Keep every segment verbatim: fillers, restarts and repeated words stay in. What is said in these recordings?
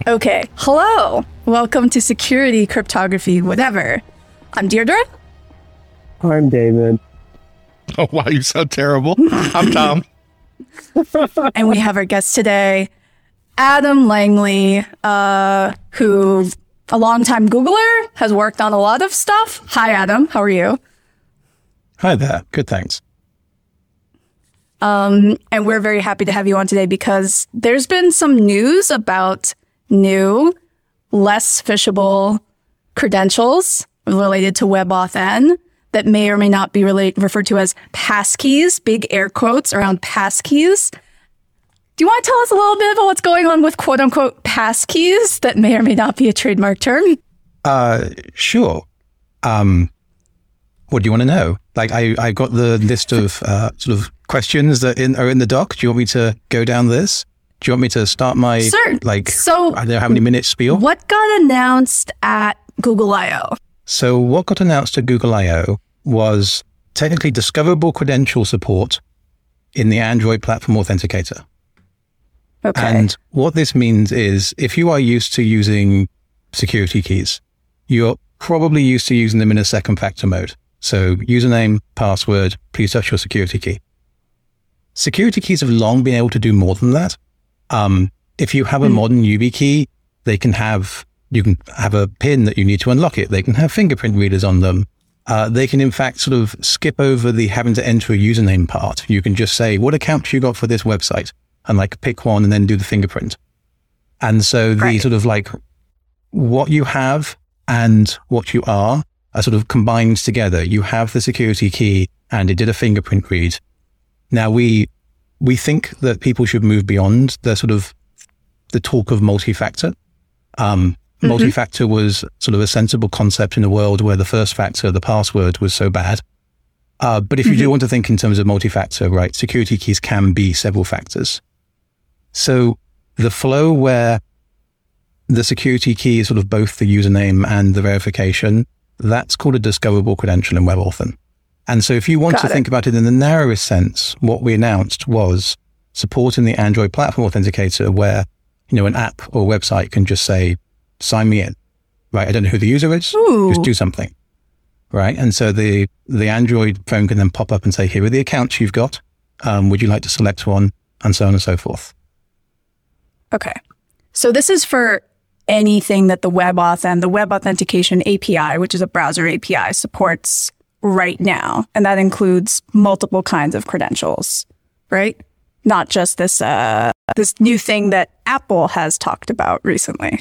Okay, hello. Welcome to Security, Cryptography, Whatever. I'm Deirdre. I'm David. Oh, wow, you sound terrible. I'm Tom. And we have our guest today, Adam Langley, uh, who, a longtime Googler, has worked on a lot of stuff. Hi, Adam. How are you? Hi there. Good, thanks. Um, and we're very happy to have you on today because there's been some news about new, less phishable credentials related to WebAuthn that may or may not be relate, referred to as passkeys, big air quotes around passkeys. Do you want to tell us a little bit about what's going on with quote unquote passkeys that may or may not be a trademark term? Uh, sure. Um, what do you want to know? Like, I, I got the list of uh, sort of questions that in, are in the doc. Do you want me to go down this? Do you want me to start my, Sure. like, so I don't know how many minutes spiel? What got announced at Google I O? So what got announced at Google I O was technically discoverable credential support in the Android Platform Authenticator. Okay. And what this means is if you are used to using security keys, you're probably used to using them in a second factor mode. So username, password, please touch your security key. Security keys have long been able to do more than that. Um, if you have a mm. modern YubiKey, they can have, you can have a pin that you need to unlock it. They can have fingerprint readers on them. Uh, they can in fact sort of skip over the having to enter a username part. You can just say, what account you got for this website? And like pick one and then do the fingerprint. And so the right. sort of like what you have and what you are are sort of combined together. You have the security key and it did a fingerprint read. Now we, we think that people should move beyond the sort of the talk of multi-factor. Um, mm-hmm. Multi-factor was sort of a sensible concept in a world where the first factor, the password, was so bad. Uh, but if you mm-hmm. do want to think in terms of multi-factor, right, security keys can be several factors. So the flow where the security key is sort of both the username and the verification, that's called a discoverable credential in WebAuthn. And so if you want Got to it. think about it in the narrowest sense, what we announced was support in the Android Platform Authenticator where, you know, an app or website can just say, sign me in, right? I don't know who the user is, Ooh. just do something, right? And so the, the Android phone can then pop up and say, here are the accounts you've got. Um, would you like to select one? And so on and so forth. Okay. So this is for anything that the WebAuthn, the Web Authentication A P I, which is a browser A P I, supports right now. And that includes multiple kinds of credentials, right? Not just this, uh, this new thing that Apple has talked about recently.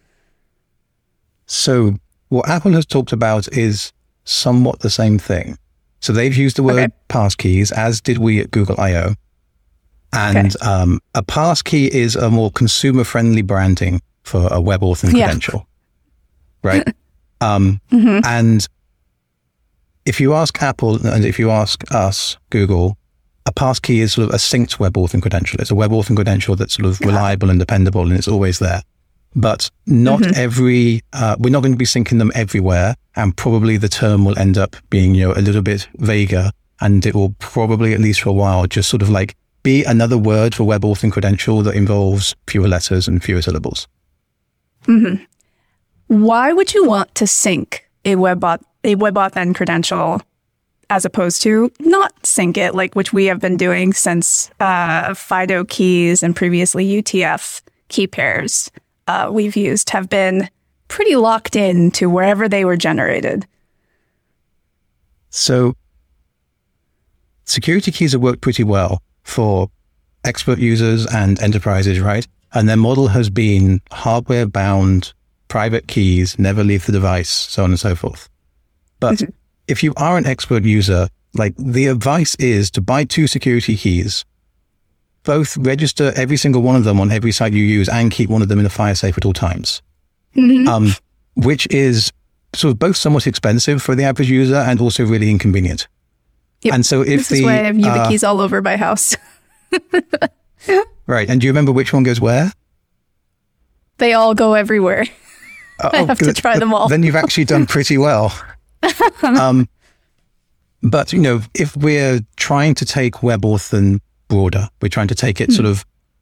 So what Apple has talked about is somewhat the same thing. So they've used the word okay. passkeys, as did we at Google I O. And okay. um, a passkey is a more consumer-friendly branding for a WebAuthn yeah. credential, right? um, mm-hmm. And if you ask Apple and if you ask us, Google, a passkey is sort of a synced WebAuthn credential. It's a WebAuthn credential that's sort of yeah. reliable and dependable, and it's always there. But not mm-hmm. every, uh, we're not going to be syncing them everywhere, and probably the term will end up being, you know, a little bit vaguer, and it will probably, at least for a while, just sort of like be another word for WebAuthn credential that involves fewer letters and fewer syllables. Mm-hmm. Why would you want to sync a WebAuthn, a WebAuthn credential as opposed to not sync it, like which we have been doing since uh, FIDO keys and previously U T F key pairs uh, we've used have been pretty locked in to wherever they were generated? So security keys have worked pretty well for expert users and enterprises, right? And their model has been hardware-bound, private keys, never leave the device, so on and so forth. But mm-hmm. if you are an expert user, like the advice is to buy two security keys, both register every single one of them on every site you use and keep one of them in a fire safe at all times, mm-hmm. um, which is sort of both somewhat expensive for the average user and also really inconvenient. Yep. And so if this the, is why I have YubiKeys uh, all over my house. Right. And do you remember which one goes where? They all go everywhere. Uh, I have to try them all. Then you've actually done pretty well. um, but, you know, if we're trying to take WebAuthn broader, we're trying to take it mm. sort of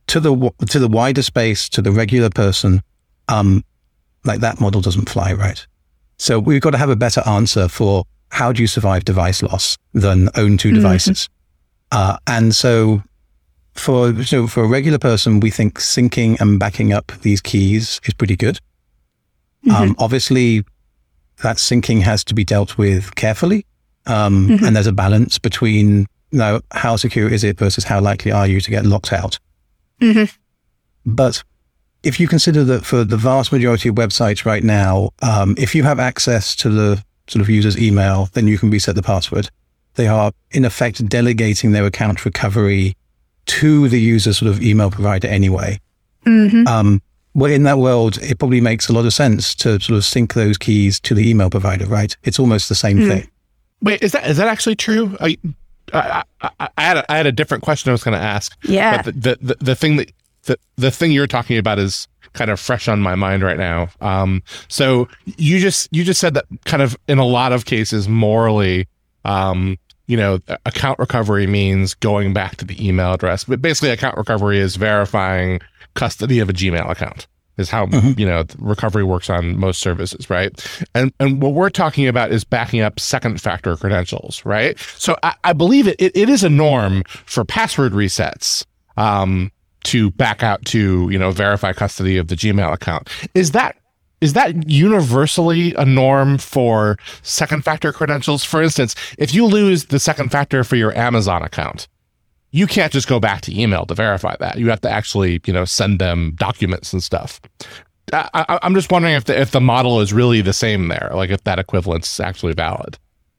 to the to the wider space, to the regular person, um, like that model doesn't fly, right? So we've got to have a better answer for how do you survive device loss than own two devices. Mm-hmm. Uh, and so for so for a regular person, we think syncing and backing up these keys is pretty good. Mm-hmm. Um, obviously, that syncing has to be dealt with carefully, um, mm-hmm. and there's a balance between, you know, how secure is it versus how likely are you to get locked out. Mm-hmm. But if you consider that for the vast majority of websites right now, um, if you have access to the sort of user's email, then you can reset the password. They are in effect delegating their account recovery to the user's sort of email provider anyway. Mm-hmm. Um, well, in that world, it probably makes a lot of sense to sort of sync those keys to the email provider, right? It's almost the same mm. thing. Wait, is that is that actually true? I I, I, I had a, I had a different question I was going to ask. Yeah. But the, the, the, the thing that the, the thing you're talking about is kind of fresh on my mind right now. Um, so you just you just said that kind of in a lot of cases morally, um, you know, account recovery means going back to the email address. But basically, account recovery is verifying custody of a Gmail account. Is how mm-hmm. you know recovery works on most services, right? And and what we're talking about is backing up second factor credentials, right? So I, I believe it, it it is a norm for password resets um, to back out to you know verify custody of the Gmail account. Is that is that universally a norm for second factor credentials? For instance, if you lose the second factor for your Amazon account, you can't just go back to email to verify that. You have to actually, you know, send them documents and stuff. I, I, I'm just wondering if the, if the model is really the same there, like if that equivalence is actually valid.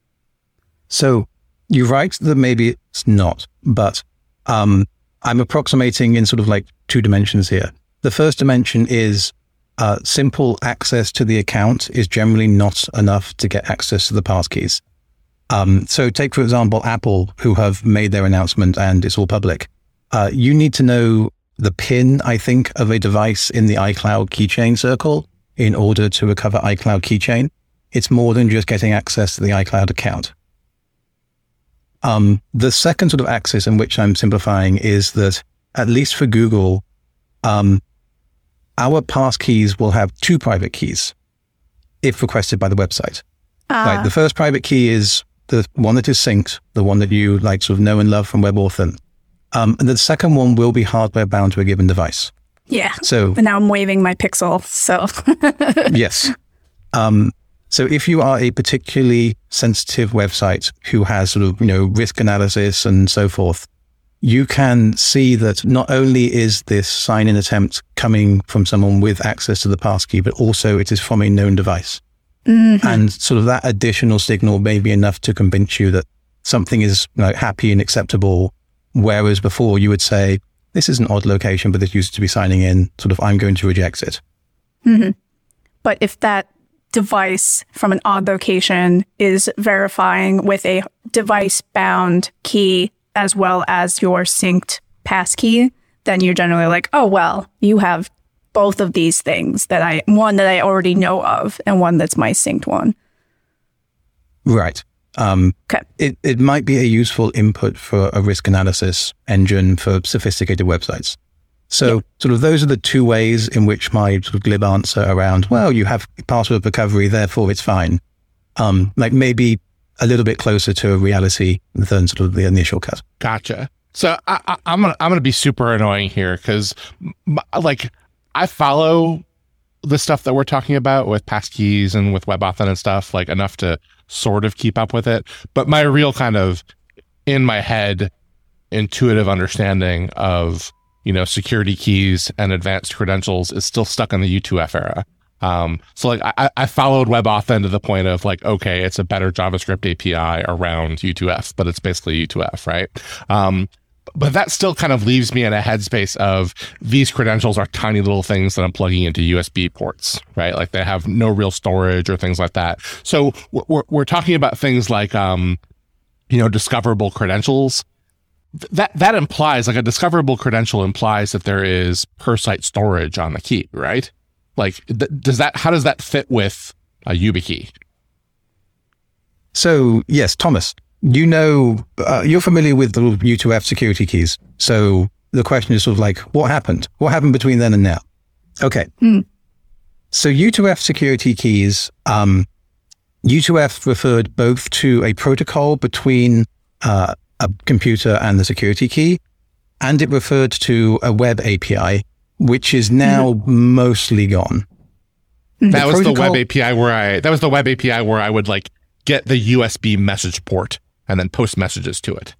So you're right that maybe it's not, but um, I'm approximating in sort of like two dimensions here. The first dimension is uh, simple access to the account is generally not enough to get access to the passkeys. Um, so take, for example, Apple, who have made their announcement and it's all public. Uh, you need to know the PIN, I think, of a device in the iCloud keychain circle in order to recover iCloud keychain. It's more than just getting access to the iCloud account. Um, the second sort of axis in which I'm simplifying is that, at least for Google, um, our passkeys will have two private keys if requested by the website. Uh. Right, the first private key is the one that is synced, the one that you like sort of know and love from WebAuthn. Um, and the second one will be hardware bound to a given device. Yeah. So and now I'm waving my Pixel. So yes. Um, so if you are a particularly sensitive website who has sort of, you know, risk analysis and so forth, you can see that not only is this sign-in attempt coming from someone with access to the passkey, but also it is from a known device. Mm-hmm. And sort of that additional signal may be enough to convince you that something is, you know, happy and acceptable. Whereas before you would say, this is an odd location, but this used to be signing in, sort of, I'm going to reject it. Mm-hmm. But if that device from an odd location is verifying with a device-bound key as well as your synced passkey, then you're generally like, oh, well, you have both of these things that I, one that I already know of and one that's my synced one. Right. Um, okay. It, it might be a useful input for a risk analysis engine for sophisticated websites. So yeah. sort of those are the two ways in which my sort of glib answer around, well, you have password recovery, therefore it's fine. Um, like maybe a little bit closer to reality than sort of the initial cut. Gotcha. So I, I, I'm gonna I'm gonna be super annoying here because like I follow the stuff that we're talking about with passkeys and with WebAuthn and stuff, like enough to sort of keep up with it. But my real kind of in my head intuitive understanding of, you know, security keys and advanced credentials is still stuck in the U two F era. Um, so like I, I followed WebAuthn to the point of like, okay, it's a better JavaScript A P I around U two F, but it's basically U two F, right? Um, but that still kind of leaves me in a headspace of these credentials are tiny little things that I'm plugging into U S B ports, right? Like they have no real storage or things like that. So we're, we're talking about things like, um, you know, discoverable credentials. That that implies, like a discoverable credential implies that there is per site storage on the key, right? Like, th- does that, how does that fit with a YubiKey? So yes, Thomas, you know, uh, you're familiar with the U two F security keys. So the question is sort of like, what happened? What happened between then and now? Okay. Mm. So U two F security keys, um, U two F referred both to a protocol between uh, a computer and the security key, and it referred to a web A P I, which is now mm-hmm. mostly gone. That the was protocol, the web A P I where I, that was the web A P I where I would like get the U S B message port and then post messages to it.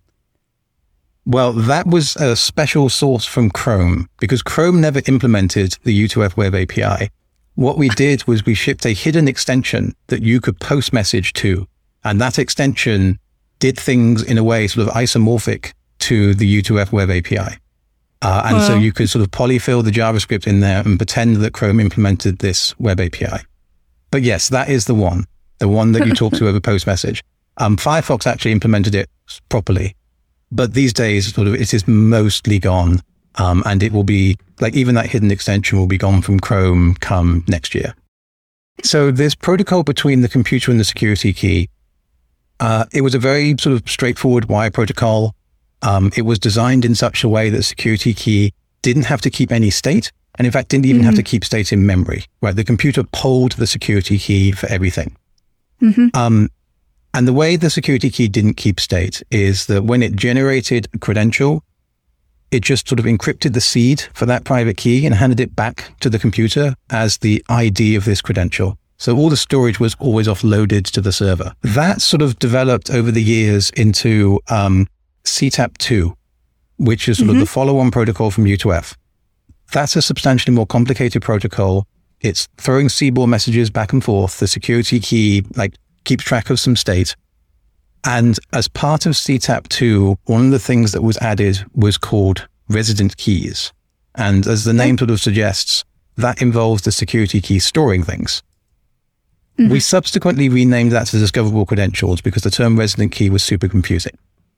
Well, that was a special source from Chrome because Chrome never implemented the U two F web A P I. What we did was we shipped a hidden extension that you could post message to. And that extension did things in a way sort of isomorphic to the U two F web A P I. Uh, and wow. so you could sort of polyfill the JavaScript in there and pretend that Chrome implemented this web A P I. But yes, that is the one, the one that you talk to over post message. Um, Firefox actually implemented it properly. But these days, sort of, it is mostly gone. Um, and it will be, like, even that hidden extension will be gone from Chrome come next year. So this protocol between the computer and the security key, uh, it was a very sort of straightforward wire protocol. Um, it was designed in such a way that the security key didn't have to keep any state. And in fact, didn't even mm-hmm. have to keep state in memory, right? The computer polled the security key for everything. Mm-hmm. Um, and the way the security key didn't keep state is that when it generated a credential, it just sort of encrypted the seed for that private key and handed it back to the computer as the I D of this credential. So all the storage was always offloaded to the server. That sort of developed over the years into um, C TAP two, which is sort mm-hmm. of the follow-on protocol from U two F. That's a substantially more complicated protocol. It's throwing C B O R messages back and forth. The security key like keeps track of some state. And as part of C TAP two, one of the things that was added was called resident keys. And as the name sort of suggests, that involves the security key storing things. Mm-hmm. We subsequently renamed that to discoverable credentials because the term resident key was super confusing.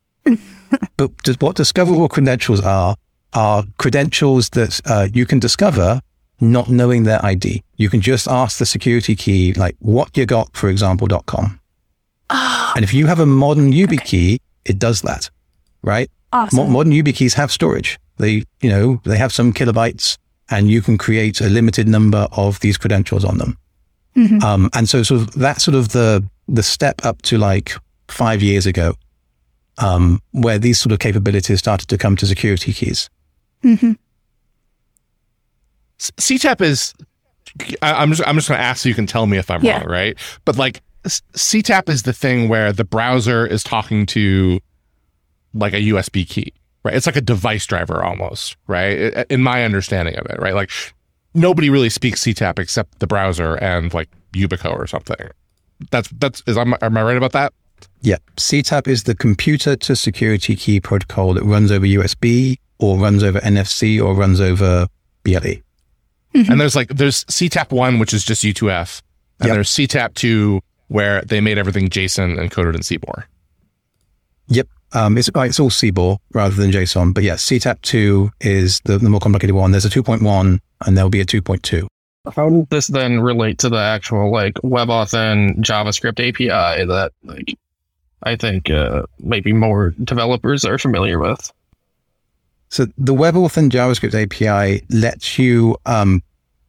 But what discoverable credentials are, are credentials that uh, you can discover not knowing their I D. You can just ask the security key, like, what you got, for example, dot com. Oh, and if you have a modern YubiKey, okay. it does that, right? Awesome. Mo- modern YubiKeys have storage. They, you know, they have some kilobytes and you can create a limited number of these credentials on them. Mm-hmm. Um, and so sort of that's sort of the, the step up to like five years ago, um, where these sort of capabilities started to come to security keys. Mm-hmm. C TAP is, I, I'm just, I'm just going to ask so you can tell me if I'm yeah. wrong, right? But like, C TAP is the thing where the browser is talking to like a U S B key, right? It's like a device driver almost, right? In my understanding of it, right? Like nobody really speaks C TAP except the browser and like Yubico or something. That's, that's, is, am I right about that? Yeah. C TAP is the computer to security key protocol that runs over U S B or runs over N F C or runs over B L E. Mm-hmm. And there's like, there's C TAP one, which is just U two F. And yep. there's C TAP two, where they made everything JSON encoded in C B O R. Yep. Um, it's, it's all C B O R rather than JSON. But yeah, C TAP two is the, the more complicated one. There's a two point one and there'll be a two point two. How does this then relate to the actual like WebAuthn JavaScript A P I that like I think uh, maybe more developers are familiar with? So the WebAuthn JavaScript A P I lets you um,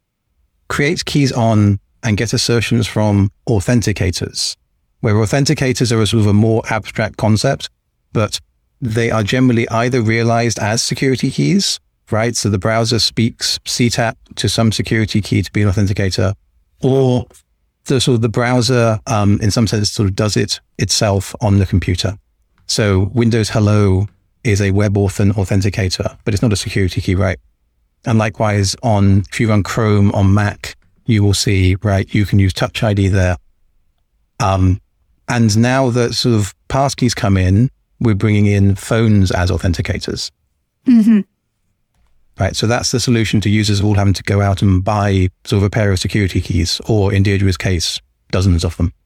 create keys on and get assertions from authenticators, where authenticators are a sort of a more abstract concept, but they are generally either realized as security keys, right? So the browser speaks C TAP to some security key to be an authenticator, or the sort of the browser, um, in some sense, sort of does it itself on the computer. So Windows Hello is a WebAuthn authenticator, but it's not a security key, right? And likewise, on if you run Chrome on Mac, you will see, right, you can use Touch I D there. Um, and now that sort of passkeys come in, we're bringing in phones as authenticators. Mm-hmm. Right, so that's the solution to users all having to go out and buy sort of a pair of security keys, or in Deirdre's case, dozens of them.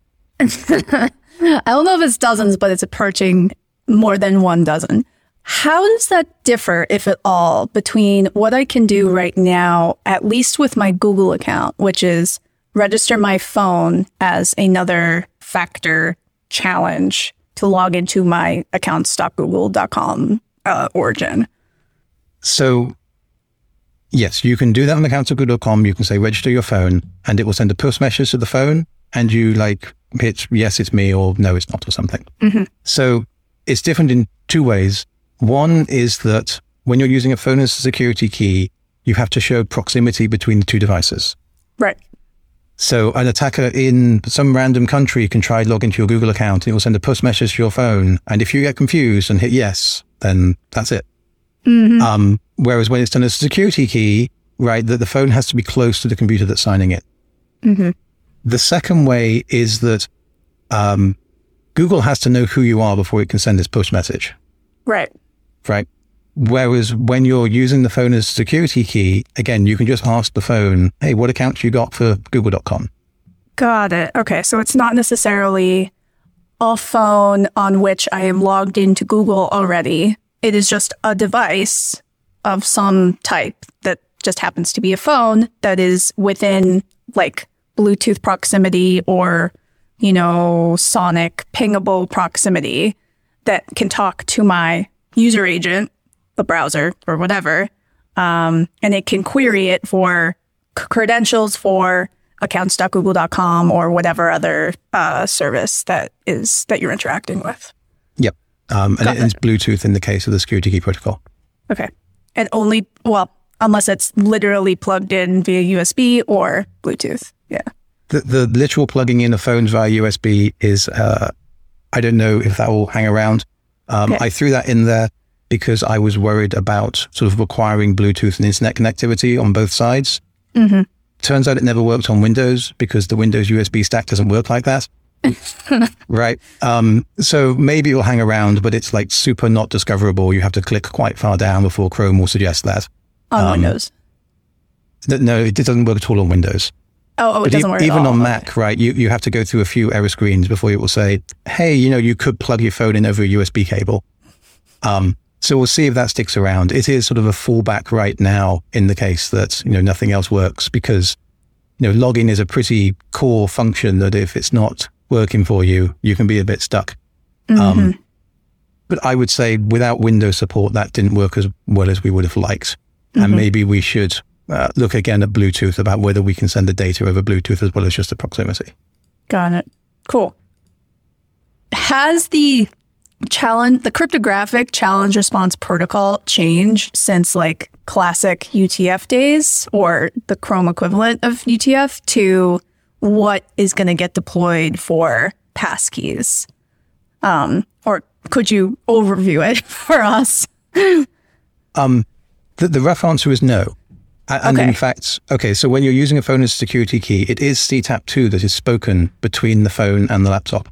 I don't know if it's dozens, but it's approaching more than one dozen. How does that differ, if at all, between what I can do right now, at least with my Google account, which is register my phone as another factor challenge to log into my account stop google dot com uh, origin? So yes, you can do that on accounts of google dot com. You can say register your phone and it will send a push message to the phone and you like hit yes, it's me or no, it's not or something. Mm-hmm. So it's different in two ways. One is that when you're using a phone as a security key, you have to show proximity between the two devices. Right. So an attacker in some random country can try to log into your Google account and it will send a push message to your phone. And if you get confused and hit yes, then that's it. Mm-hmm. Um, whereas when it's done as a security key, right, that the phone has to be close to the computer that's signing it. Mm-hmm. The second way is that um, Google has to know who you are before it can send this push message. Right. Right. Whereas when you're using the phone as a security key, again, you can just ask the phone, hey, what account you got for google dot com? Got it. Okay. So it's not necessarily a phone on which I am logged into Google already. It is just a device of some type that just happens to be a phone that is within like Bluetooth proximity or, you know, sonic pingable proximity that can talk to my user agent, the browser or whatever. Um, and it can query it for c- credentials for accounts dot google dot com or whatever other uh, service that is that you're interacting with. Yep. Um, and it, it's Bluetooth in the case of the security key protocol. Okay. And only, well, unless it's literally plugged in via U S B or Bluetooth. Yeah. The, the literal plugging in of phones via U S B is, uh, I don't know if that will hang around. Um, Okay. I threw that in there because I was worried about sort of requiring Bluetooth and internet connectivity on both sides. Mm-hmm. Turns out it never worked on Windows because the Windows U S B stack doesn't work like that. Right. Um, so maybe it'll hang around, but it's like super not discoverable. You have to click quite far down before Chrome will suggest that. On Um, Windows. Th- No, it doesn't work at all on Windows. Oh, oh, it But doesn't e- work even at all. on Okay. Mac, right, you, you have to go through a few error screens before it will say, hey, you know, you could plug your phone in over a U S B cable. Um, so we'll see if that sticks around. It is sort of a fallback right now in the case that, you know, nothing else works because, you know, login is a pretty core function that if it's not working for you, you can be a bit stuck. Mm-hmm. Um, but I would say without Windows support, that didn't work as well as we would have liked. And Mhm. maybe we should uh, look again at Bluetooth about whether we can send the data over Bluetooth as well as just the proximity. Got it. Cool. Has the challenge, the cryptographic challenge response protocol changed since like classic U T F days or the Chrome equivalent of U T F to what is going to get deployed for passkeys? Um, or could you overview it for us? Um, the, the rough answer is no. A- And Okay. in fact, okay, so when you're using a phone as a security key, it is C TAP two that is spoken between the phone and the laptop.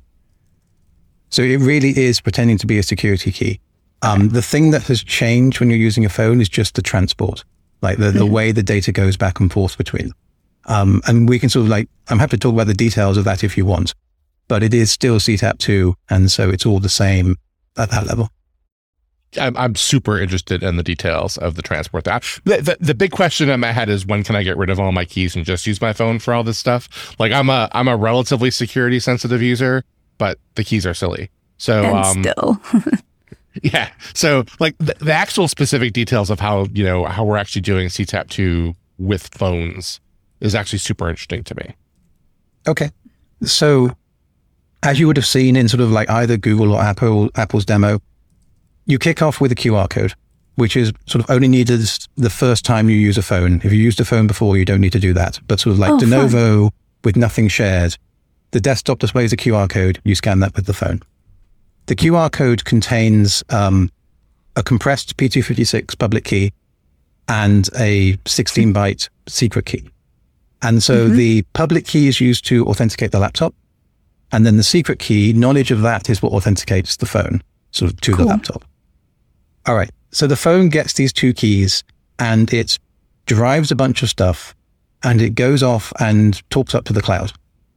So it really is pretending to be a security key. Um, the thing that has changed when you're using a phone is just the transport, like the, the way the data goes back and forth between them. Um, and we can sort of like, I'm happy to talk about the details of that if you want, but it is still C TAP two. And so it's all the same at that level. I'm, I'm super interested in the details of the transport. That the, the the big question in my head is when can I get rid of all my keys and just use my phone for all this stuff? Like I'm a I'm a relatively security sensitive user, but the keys are silly. So And um, still. yeah. So like the, the actual specific details of how you know how we're actually doing C TAP two with phones is actually super interesting to me. Okay. So as you would have seen in sort of like either Google or Apple, Apple's demo, you kick off with a Q R code, which is sort of only needed the first time you use a phone. If you used a phone before, you don't need to do that. But sort of like Oh, de fun. novo with nothing shared, the desktop displays a Q R code, you scan that with the phone. The Q R code contains um, a compressed P two fifty-six public key and a sixteen byte secret key. And so Mm-hmm. the public key is used to authenticate the laptop. And then the secret key, knowledge of that is what authenticates the phone, sort of to Cool. the laptop. All right. So the phone gets these two keys and it drives a bunch of stuff and it goes off and talks up to the cloud.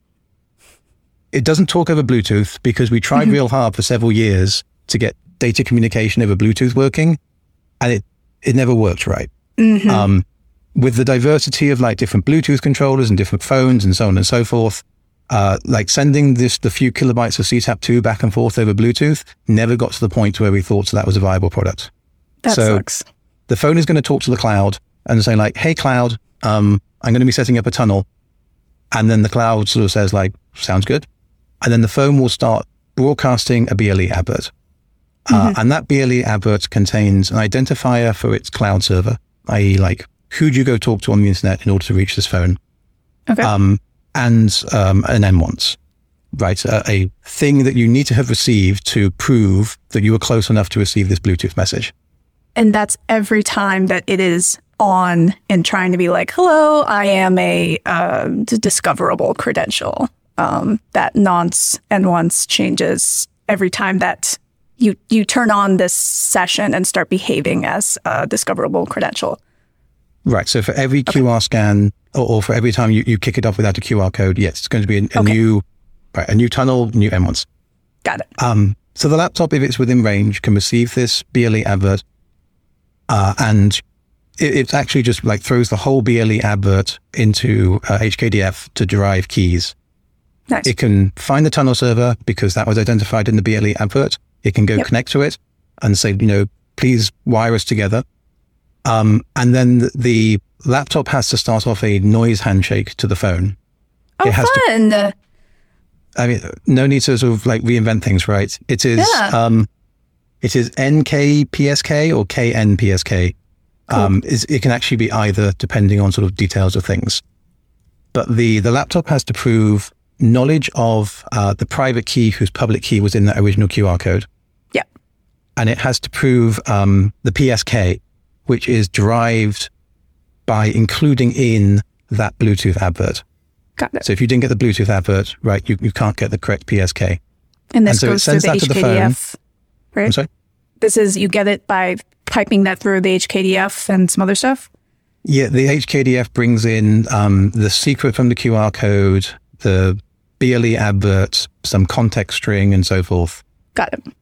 It doesn't talk over Bluetooth because we tried real hard for several years to get data communication over Bluetooth working and it, it never worked right. Mhm. Um, with the diversity of like different Bluetooth controllers and different phones and so on and so forth, uh, like sending this, the few kilobytes of C TAP two back and forth over Bluetooth never got to the point where we thought that was a viable product. That so- sucks. the phone is going to talk to the cloud and say like, hey, cloud, um, I'm going to be setting up a tunnel. And then the cloud sort of says like, sounds good. And then the phone will start broadcasting a B L E advert. Mm-hmm. Uh, and that B L E advert contains an identifier for its cloud server, that is like, who do you go talk to on the internet in order to reach this phone? Okay. Um, and um, an N once, right? A, a thing that you need to have received to prove that you were close enough to receive this Bluetooth message. And that's every time that it is on and trying to be like, hello, I am a uh, discoverable credential. Um, that nonce and once changes every time that you you turn on this session and start behaving as a discoverable credential. Right. So for every okay. Q R scan, or, or for every time you, you kick it off without a Q R code, yes, it's going to be a, a okay. new, right, a new tunnel, new N once. Got it. Um, so the laptop, if it's within range, can receive this B L E advert, uh, and it, it actually just like throws the whole B L E advert into uh, H K D F to derive keys. Nice. It can find the tunnel server because that was identified in the B L E advert. It can go yep. connect to it and say, you know, please wire us together. Um, and then the, the laptop has to start off a noise handshake to the phone. Oh, it has fun. To, I mean, no need to sort of like reinvent things, right? It is, yeah. um, it is N K P S K or K N P S K. Cool. Um, is, it can actually be either depending on sort of details of things. But the, the laptop has to prove knowledge of uh, the private key whose public key was in that original Q R code. Yeah. And it has to prove um, the P S K, which is derived by including in that Bluetooth advert. Got it. So if you didn't get the Bluetooth advert, right, you, you can't get the correct P S K. And this and so goes through the H K D F, right? I'm sorry? This is, you get it by piping that through the H K D F and some other stuff? Yeah, the H K D F brings in um, the secret from the Q R code, the B L E advert, some context string, and so forth. Got it.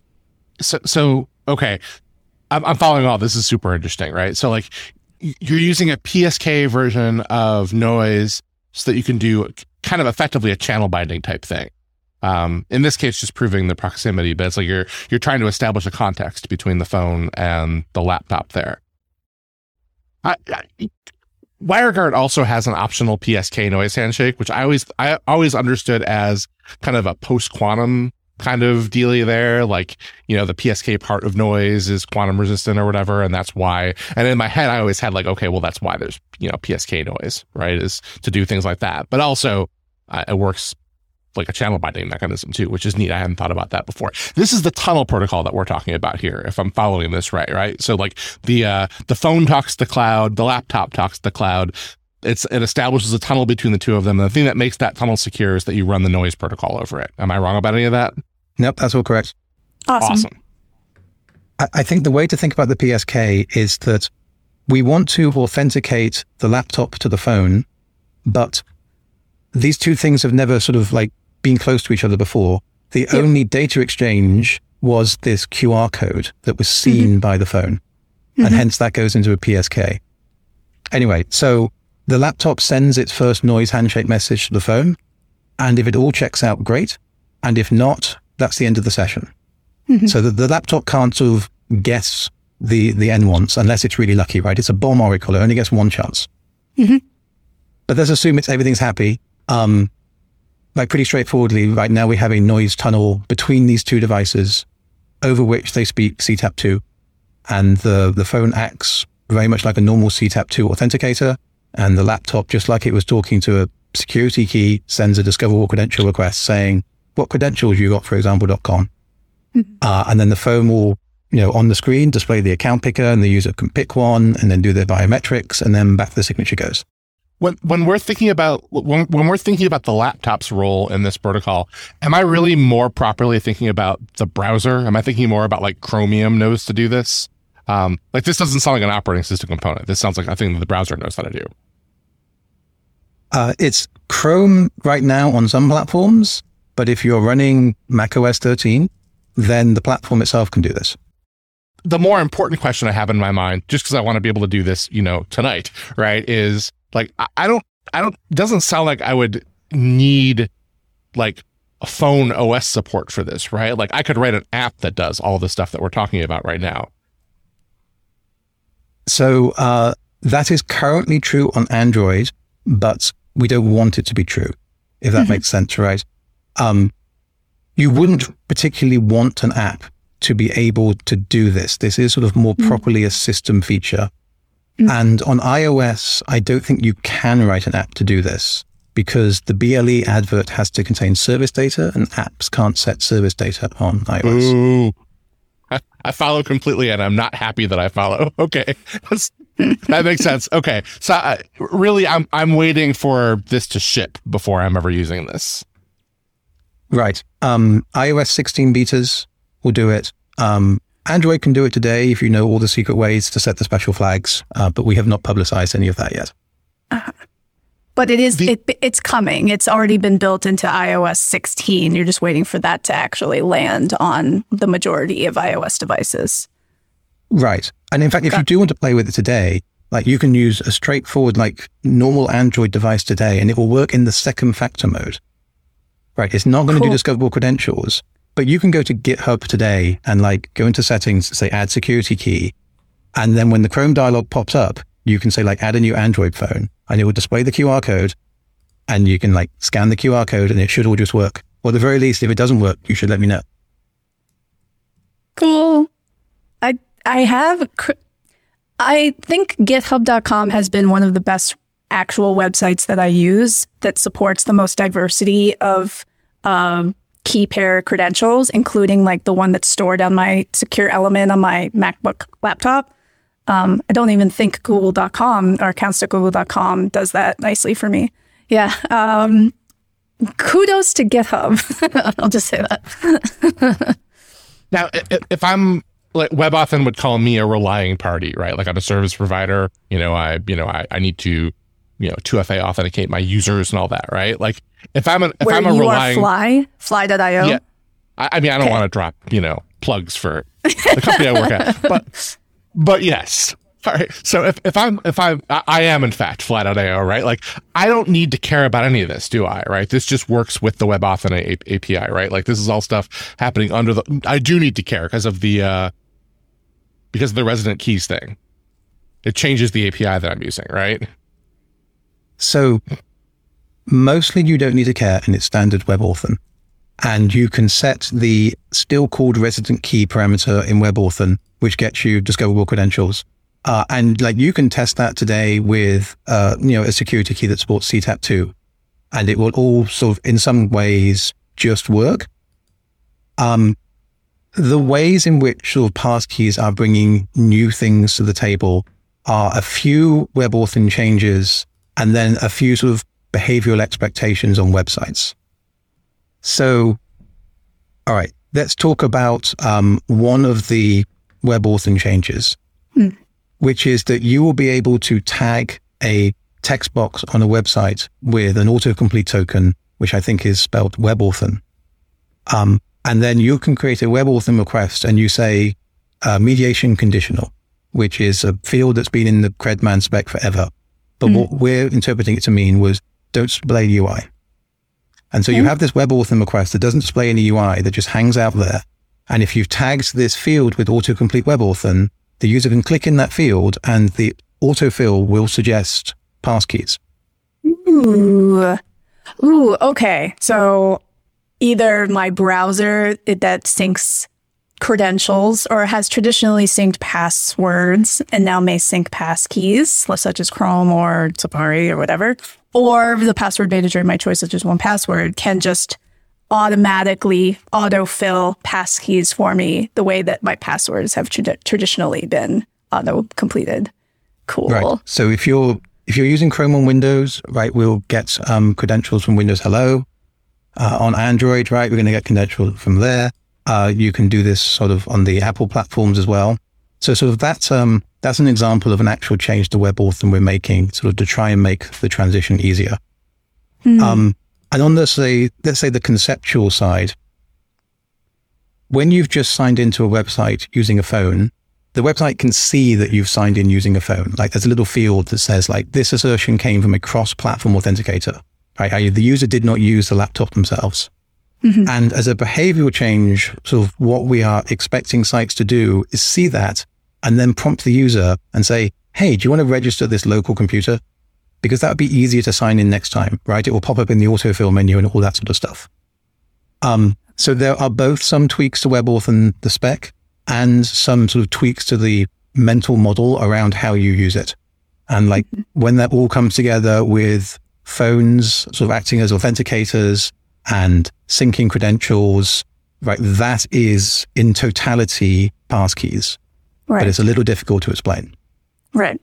So, so okay, I'm, I'm following all. This is super interesting, right? So, like, you're using a P S K version of noise so that you can do kind of effectively a channel binding type thing. Um, in this case, just proving the proximity, but it's like you're you're trying to establish a context between the phone and the laptop there. I, I, WireGuard also has an optional P S K noise handshake, which I always I always understood as kind of a post-quantum kind of dealie there. Like, you know, the P S K part of noise is quantum resistant or whatever, and that's why. And in my head, I always had like, okay, well, that's why there's, you know, P S K noise, right? Is to do things like that. But also, uh, it works like a channel binding mechanism too, which is neat. I hadn't thought about that before. This is the tunnel protocol that we're talking about here, if I'm following this right, right? So like the uh, the phone talks to the cloud, the laptop talks to the cloud. It's it establishes a tunnel between the two of them. And the thing that makes that tunnel secure is that you run the noise protocol over it. Am I wrong about any of that? Nope, that's all correct. Awesome. Awesome. I, I think the way to think about the P S K is that we want to authenticate the laptop to the phone, but these two things have never sort of like been close to each other before. The yep. only data exchange was this Q R code that was seen mm-hmm. by the phone. Mm-hmm. And hence that goes into a P S K. Anyway, so the laptop sends its first noise handshake message to the phone. And if it all checks out, great. And if not, that's the end of the session. Mm-hmm. So the, the laptop can't sort of guess the, the N once unless it's really lucky, right? It's a bomb oracle. It only gets one chance. Mm-hmm. But let's assume it's everything's happy. Um, like pretty straightforwardly, right now we have a noise tunnel between these two devices over which they speak C TAP two. And the, the phone acts very much like a normal C TAP two authenticator. And the laptop, just like it was talking to a security key, sends a discoverable credential request saying, what credentials you got for example dot com. Mm-hmm. Uh, and then the phone will, you know, on the screen display the account picker and the user can pick one and then do their biometrics and then back the signature goes. When when we're thinking about when, when we're thinking about the laptop's role in this protocol, am I really more properly thinking about the browser? Am I thinking more about like Chromium knows to do this? Um, like this doesn't sound like an operating system component. This sounds like a thing that the browser knows how to do. Uh, it's Chrome right now on some platforms, but if you're running Mac O S thirteen, then the platform itself can do this. The more important question I have in my mind, just because I want to be able to do this, you know, tonight, right, is like, I don't, I don't, doesn't sound like I would need like a phone O S support for this, right? Like I could write an app that does all the stuff that we're talking about right now. So uh, that is currently true on Android, but we don't want it to be true, if that mm-hmm. makes sense, right? Um, you wouldn't particularly want an app to be able to do this. This is sort of more mm-hmm. properly a system feature. Mm-hmm. And on iOS, I don't think you can write an app to do this because the B L E advert has to contain service data and apps can't set service data on iOS. Ooh. I, I follow completely and I'm not happy that I follow. Okay. That's, that makes sense. Okay. So uh, really, I'm I'm waiting for this to ship before I'm ever using this. Right. Um, iOS sixteen betas will do it. Um, Android can do it today if you know all the secret ways to set the special flags, uh, but we have not publicized any of that yet. Uh-huh. But it is the, it, it's coming. It's already been built into iOS sixteen. You're just waiting for that to actually land on the majority of iOS devices. Right. And in fact, if you do want to play with it today, like you can use a straightforward, like normal Android device today, and it will work in the second factor mode. Right. It's not going cool. to do discoverable credentials, but you can go to GitHub today and like go into settings, say add security key. And then when the Chrome dialog pops up, you can say like add a new Android phone and it will display the Q R code and you can like scan the Q R code and it should all just work. Or at the very least, if it doesn't work, you should let me know. Cool. I, I have, I think github dot com has been one of the best actual websites that I use that supports the most diversity of um, key pair credentials, including like the one that's stored on my secure element on my MacBook laptop. Um, I don't even think google dot com or accounts dot google dot com does that nicely for me. Yeah. Um, kudos to GitHub. I'll just say that. Now, if I'm like WebAuthn would call me a relying party, right? Like I'm a service provider, you know, I, you know, I, I need to, you know, two F A authenticate my users and all that, right? Like if I'm a, if Where I'm a you relying are Fly, fly dot io. Yeah. I, I mean, I don't okay. want to drop, you know, plugs for the company I work at, but, but yes. All right. So if, if I'm, if I'm, I am in fact fly dot io, right? Like I don't need to care about any of this, do I? Right. This just works with the WebAuthn A P I, right? Like this is all stuff happening under the, I do need to care because of the, uh, because of the resident keys thing. It changes the A P I that I'm using, right? So mostly you don't need to care and it's standard WebAuthn. And you can set the still called resident key parameter in WebAuthn, which gets you discoverable credentials. Uh, and like you can test that today with, uh, you know, a security key that supports C TAP two, and it will all sort of, in some ways, just work. Um, the ways in which sort of passkeys are bringing new things to the table are a few WebAuthn changes and then a few sort of behavioral expectations on websites. So, all right, let's talk about um, one of the WebAuthn changes. Hmm. Which is that you will be able to tag a text box on a website with an autocomplete token, which I think is spelled WebAuthn. Um, and then you can create a WebAuthn request and you say uh, mediation conditional, which is a field that's been in the Credman spec forever. But mm. what we're interpreting it to mean was don't display U I. And so okay. you have this WebAuthn request that doesn't display any U I, that just hangs out there. And if you've tagged this field with autocomplete WebAuthn, the user can click in that field and the autofill will suggest passkeys. Ooh. Ooh, okay. So either my browser that syncs credentials or has traditionally synced passwords and now may sync passkeys, such as Chrome or Safari or whatever, or the password manager, my choice is just one password, can just automatically autofill passkeys for me the way that my passwords have tra- traditionally been auto-completed. Cool. Right. So if you're if you're using Chrome on Windows, right, we'll get um, credentials from Windows Hello. Uh, on Android, right, we're going to get credentials from there. Uh, you can do this sort of on the Apple platforms as well. So sort of that's um that's an example of an actual change to WebAuthn we're making, sort of to try and make the transition easier. Mm. Um. And on the, say, let's say the conceptual side, when you've just signed into a website using a phone, the website can see that you've signed in using a phone. Like there's a little field that says like, this assertion came from a cross-platform authenticator, right? The user did not use the laptop themselves. Mm-hmm. And as a behavioral change, sort of what we are expecting sites to do is see that and then prompt the user and say, hey, do you want to register this local computer? Because that would be easier to sign in next time, right? It will pop up in the autofill menu and all that sort of stuff. Um, so there are both some tweaks to WebAuthn the spec and some sort of tweaks to the mental model around how you use it. And like mm-hmm. when that all comes together with phones sort of acting as authenticators and syncing credentials, right? That is in totality passkeys, right. But it's a little difficult to explain. Right.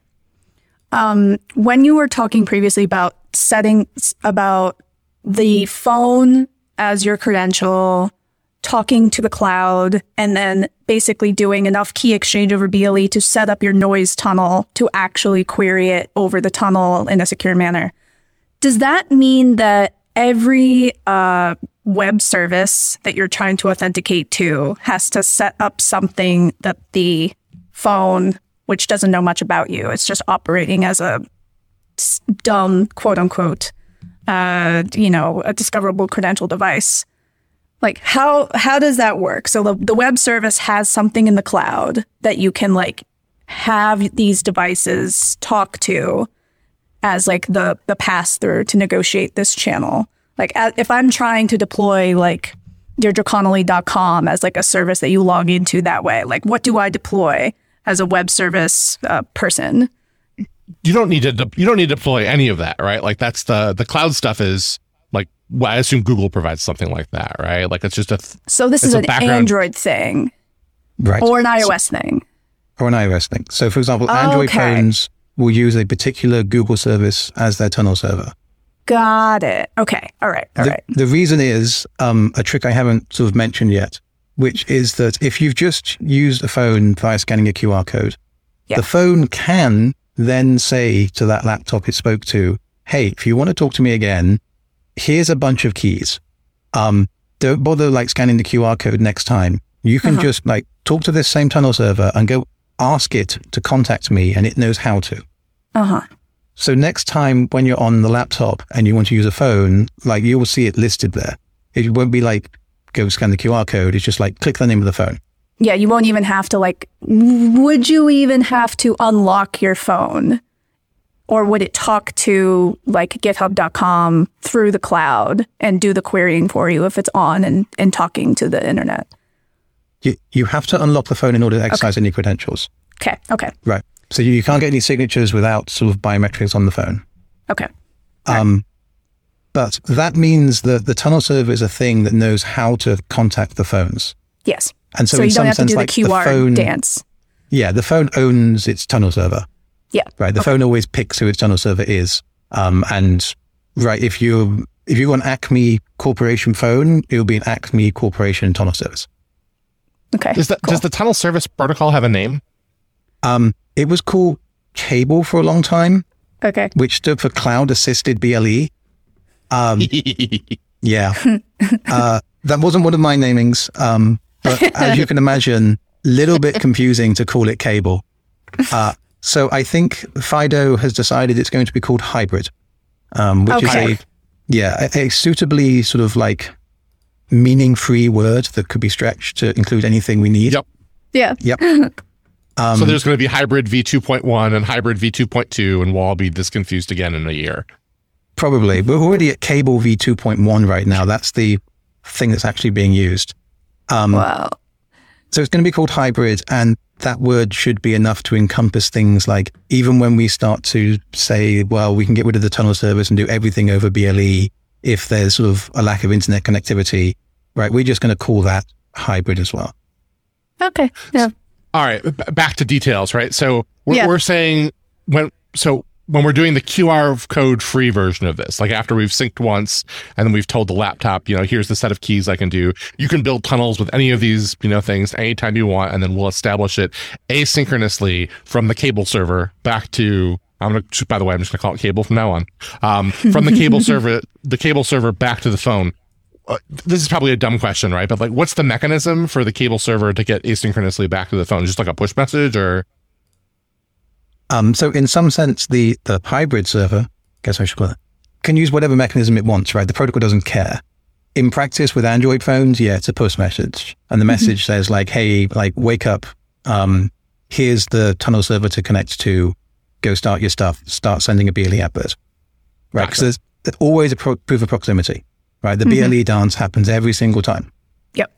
Um, when you were talking previously about settings, about the phone as your credential, talking to the cloud, and then basically doing enough key exchange over B L E to set up your noise tunnel to actually query it over the tunnel in a secure manner. Does that mean that every uh, web service that you're trying to authenticate to has to set up something that the phone, which doesn't know much about you, it's just operating as a dumb, quote unquote, uh, you know, a discoverable credential device? Like, how how does that work? So the, the web service has something in the cloud that you can like have these devices talk to as like the the pass through to negotiate this channel. Like if I'm trying to deploy like deirdre connolly dot com as like a service that you log into that way, like what do I deploy as a web service uh, person? You don't need to de- you don't need to deploy any of that, right? Like that's the the cloud stuff is like, well, I assume Google provides something like that, right? Like it's just a th- so this is an background. Android thing, right? Or an iOS thing, or an iOS thing. So, for example, Android okay. phones will use a particular Google service as their tunnel server. Got it. Okay. All right. All the, right. The reason is um, a trick I haven't sort of mentioned yet, which is that if you've just used a phone via scanning a Q R code, yeah. the phone can then say to that laptop it spoke to, hey, if you want to talk to me again, here's a bunch of keys. Um, don't bother like scanning the Q R code next time. You can uh-huh. just like talk to this same tunnel server and go ask it to contact me, and it knows how to. Uh-huh. So next time when you're on the laptop and you want to use a phone, like you will see it listed there. It won't be like, go scan the Q R code. It's just like, click the name of the phone. Yeah, you won't even have to like, would you even have to unlock your phone? Or would it talk to like github dot com through the cloud and do the querying for you if it's on and, and talking to the internet? You, you have to unlock the phone in order to exercise okay. any credentials. Okay, okay. Right. So you, you can't get any signatures without sort of biometrics on the phone. Okay. Um, right. But that means that the tunnel server is a thing that knows how to contact the phones. Yes. And so, so in you some don't have sense, to do like the Q R the phone, dance. Yeah, the phone owns its tunnel server. Yeah. Right. The okay. phone always picks who its tunnel server is. Um, and right, if you if you want Acme Corporation phone, it will be an Acme Corporation tunnel service. Okay. Does the, cool. does the tunnel service protocol have a name? Um, it was called Cable for a long time. Okay. Which stood for Cloud Assisted B L E. Um, yeah. uh, that wasn't one of my namings. Um, but as you can imagine, little bit confusing to call it Cable. Uh, so I think Fido has decided it's going to be called Hybrid, um, which okay. is a, yeah, a, a suitably sort of like meaning-free word that could be stretched to include anything we need. Yep. Yeah. Yep. Um, so there's going to be Hybrid v two point one and Hybrid v two point two, and we'll all be this confused again in a year. Probably. We're already at Cable v two point one right now. That's the thing that's actually being used. Um, wow. So it's going to be called Hybrid, and that word should be enough to encompass things like, even when we start to say, well, we can get rid of the tunnel service and do everything over B L E if there's sort of a lack of internet connectivity, right? We're just going to call that Hybrid as well. Okay. Yeah. All right. B- back to details, right? So we're, yeah. we're saying when, so when we're doing the Q R code free version of this, like after we've synced once and then we've told the laptop, you know, here's the set of keys I can do. You can build tunnels with any of these, you know, things anytime you want, and then we'll establish it asynchronously from the cable server back to, I'm going to, by the way, I'm just going to call it cable from now on, um, from the cable server, the cable server back to the phone. Uh, this is probably a dumb question, right? But like, what's the mechanism for the cable server to get asynchronously back to the phone? Just like a push message, or? Um, so in some sense, the, the hybrid server, guess I should call it, can use whatever mechanism it wants, right? The protocol doesn't care. In practice with Android phones, yeah, it's a push message. And the message mm-hmm. says like, hey, like wake up. Um, here's the tunnel server to connect to, go start your stuff, start sending a B L E advert. Right, because Gotcha. there's always a pro- proof of proximity, right? The Mhm. B L E dance happens every single time. Yep.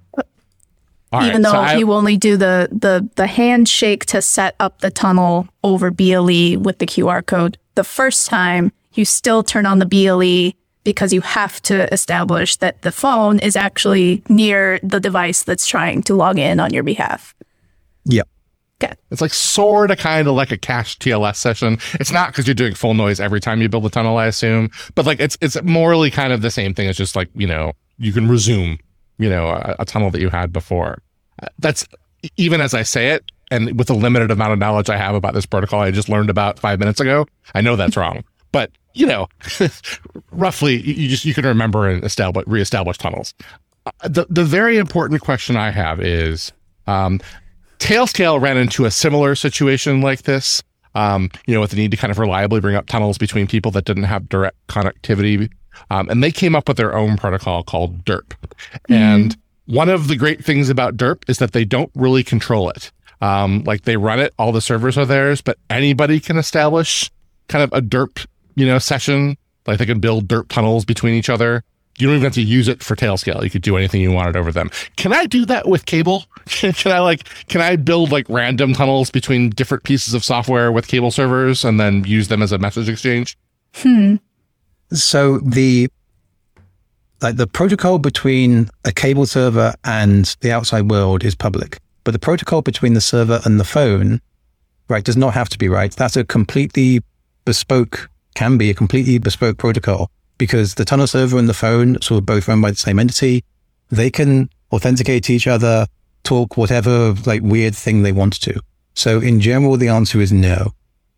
All right, Even though so I- you only do the, the, the handshake to set up the tunnel over B L E with the Q R code, the first time you still turn on the B L E because you have to establish that the phone is actually near the device that's trying to log in on your behalf. Yep. Okay. It's like sort of kind of like a cached T L S session. It's not because you're doing full noise every time you build a tunnel, I assume, but like it's it's morally kind of the same thing. It's just like, you know, you can resume, you know, a, a tunnel that you had before. Uh, That's even as I say it, and with the limited amount of knowledge I have about this protocol I just learned about five minutes ago, I know that's wrong. But you know, roughly, you you just you can remember and establish reestablish tunnels. Uh, the the very important question I have is. Um, Tailscale ran into a similar situation like this, um, you know, with the need to kind of reliably bring up tunnels between people that didn't have direct connectivity. Um, and they came up with their own protocol called D E R P. Mm-hmm. And one of the great things about D E R P is that they don't really control it. Um, like they run it, all the servers are theirs, but anybody can establish kind of a D E R P, you know, session. Like they can build D E R P tunnels between each other. You don't even have to use it for Tailscale. You could do anything you wanted over them. Can I do that with cable? Can I like, can I build like random tunnels between different pieces of software with cable servers and then use them as a message exchange? Hmm. So the like the protocol between a cable server and the outside world is public, but the protocol between the server and the phone, right, does not have to be right. That's a completely bespoke, can be a completely bespoke protocol. Because the tunnel server and the phone sort of both run by the same entity, they can authenticate to each other, talk whatever like weird thing they want to. So in general, the answer is no.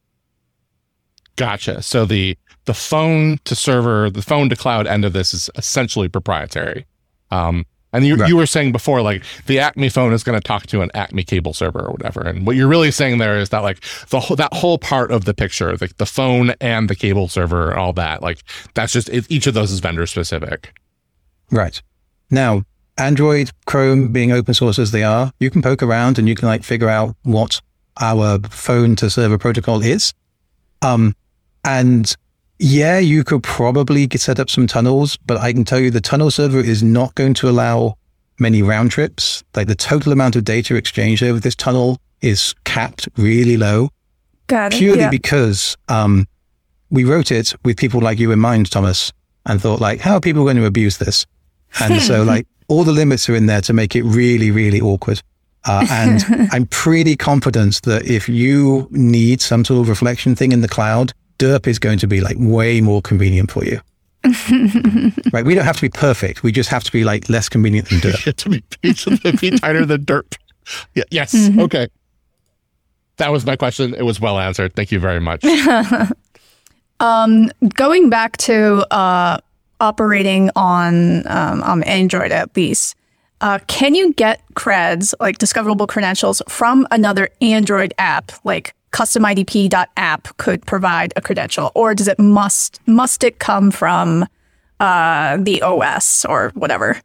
Gotcha. So the the phone to server, the phone to cloud end of this is essentially proprietary. Um, and you Right. you were saying before, like the Acme phone is going to talk to an Acme cable server or whatever. And what you're really saying there is that like the whole, that whole part of the picture, the, the phone and the cable server, and all that, like that's just it, each of those is vendor specific. Right. Now, Android, Chrome being open source as they are, you can poke around and you can like figure out what our phone to server protocol is. Um, and yeah, you could probably get set up some tunnels, but I can tell you the tunnel server is not going to allow many round trips. Like the total amount of data exchanged over this tunnel is capped really low, Got it. purely Yeah. because um, we wrote it with people like you in mind, Thomas, and thought like, how are people going to abuse this? And so like all the limits are in there to make it really, really awkward. Uh, and I'm pretty confident that if you need some sort of reflection thing in the cloud, D E R P is going to be like way more convenient for you. Right? We don't have to be perfect. We just have to be like less convenient than D E R P. to be to be tighter than D E R P. Yeah, yes. Mhm. Okay. That was my question. It was well answered. Thank you very much. Um, going back to uh, operating on um, on Android at least, uh, can you get creds, like discoverable credentials, from another Android app, like custom I D P dot app could provide a credential, or does it must must it come from uh, the O S or whatever?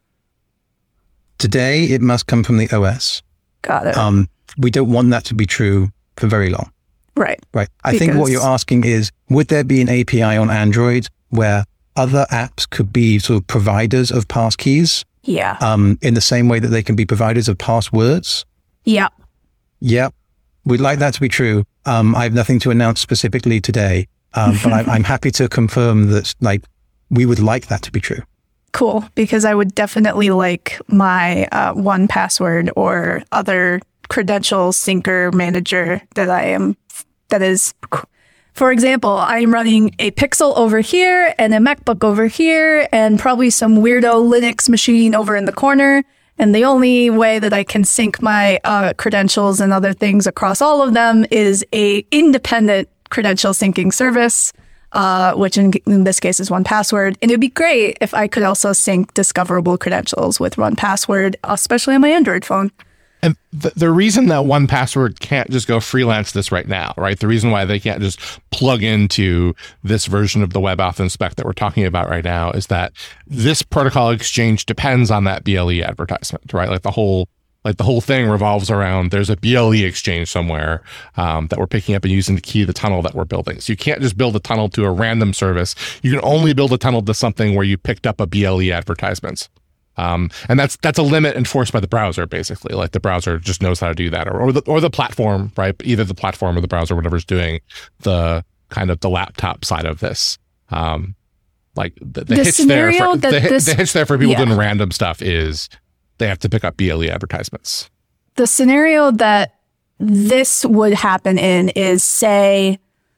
Today, it must come from the O S. Got it. Um, we don't want that to be true for very long. Right. Right. I think what Because- you're asking is, would there be an A P I on Android where other apps could be sort of providers of passkeys Yeah. um, in the same way that they can be providers of passwords? yeah. Yep. We'd like that to be true. Um, I have nothing to announce specifically today, um, but I'm, I'm happy to confirm that like we would like that to be true. Cool, because I would definitely like my uh, one password or other credential syncer manager that I am, that is, for example, I'm running a Pixel over here and a MacBook over here and probably some weirdo Linux machine over in the corner. And the only way that I can sync my uh, credentials and other things across all of them is a independent credential syncing service. Uh, which in, in this case is one password. And it'd be great if I could also sync discoverable credentials with one password, especially on my Android phone. And the, the reason that one password can't just go freelance this right now, right? The reason why they can't just plug into this version of the WebAuth Inspect that we're talking about right now is that this protocol exchange depends on that B L E advertisement, right? Like the whole Like the whole thing revolves around there's a B L E exchange somewhere um, that we're picking up and using to key the tunnel that we're building. So you can't just build a tunnel to a random service. You can only build a tunnel to something where you picked up a B L E advertisements. Um, and that's that's a limit enforced by the browser, basically. Like the browser just knows how to do that, or or the, or the platform, right? Either the platform or the browser, whatever's doing the kind of the laptop side of this. Um, like the, the, The hitch there scenario for, that the, this- the hitch there for people yeah. doing random stuff is they have to pick up B L E advertisements. The scenario that this would happen in is, say,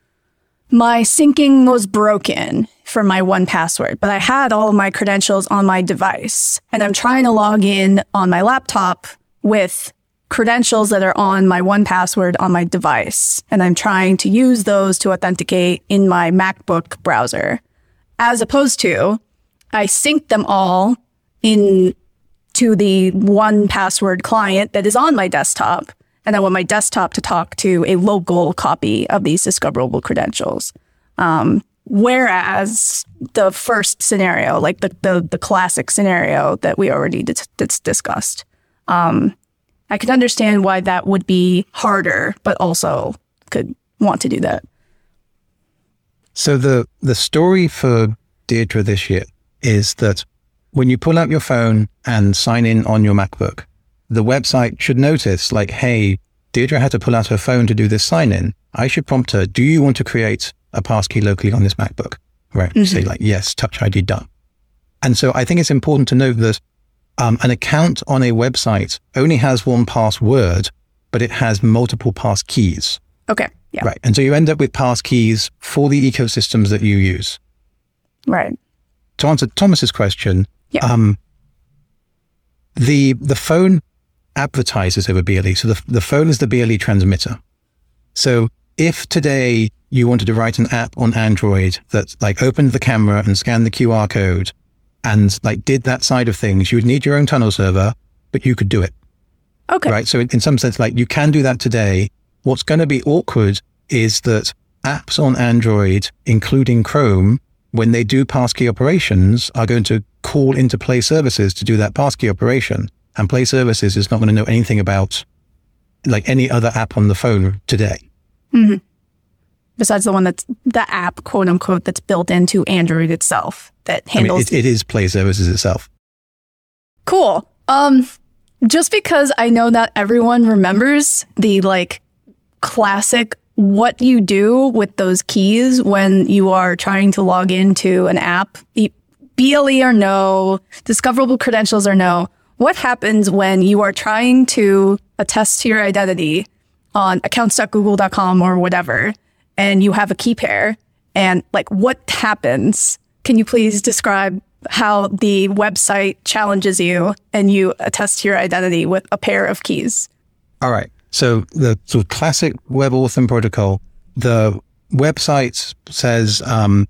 my syncing was broken for my one password, but I had all of my credentials on my device, and I'm trying to log in on my laptop with credentials that are on my one password on my device, and I'm trying to use those to authenticate in my MacBook browser, as opposed to I synced them all in to the one password client that is on my desktop, and I want my desktop to talk to a local copy of these discoverable credentials. Um, whereas the first scenario, like the, the, the classic scenario that we already dis- dis- discussed, um, I could understand why that would be harder, but also could want to do that. So the, the story for Deirdre this year is that when you pull out your phone and sign in on your MacBook, the website should notice like, hey, Deirdre had to pull out her phone to do this sign in. I should prompt her, do you want to create a passkey locally on this MacBook? Right. Mm-hmm. Say like, yes, Touch I D done. And so I think it's important to note that um, an account on a website only has one password, but it has multiple pass keys. Okay. Yeah. Right. And so you end up with pass keys for the ecosystems that you use. Right. To answer Thomas's question, yeah. um, the the phone advertises over B L E. So the, the phone is the B L E transmitter. So if today you wanted to write an app on Android that like opened the camera and scanned the Q R code and like did that side of things, you would need your own tunnel server, but you could do it. Okay. Right. So in, in some sense, like you can do that today. What's going to be awkward is that apps on Android, including Chrome, when they do passkey operations, are going to call into Play Services to do that passkey operation. And Play Services is not going to know anything about like any other app on the phone today. Mm-hmm. Besides the one that's the app, quote unquote, that's built into Android itself that handles. I mean, it, it is Play Services itself. Cool. Um, just because I know not everyone remembers the like classic what you do with those keys when you are trying to log into an app, B L E or no, discoverable credentials or no. What happens when you are trying to attest to your identity on accounts dot google dot com or whatever, and you have a key pair, and like what happens? Can you please describe how the website challenges you and you attest to your identity with a pair of keys? All right. So the sort of classic WebAuthn protocol, the website says, um,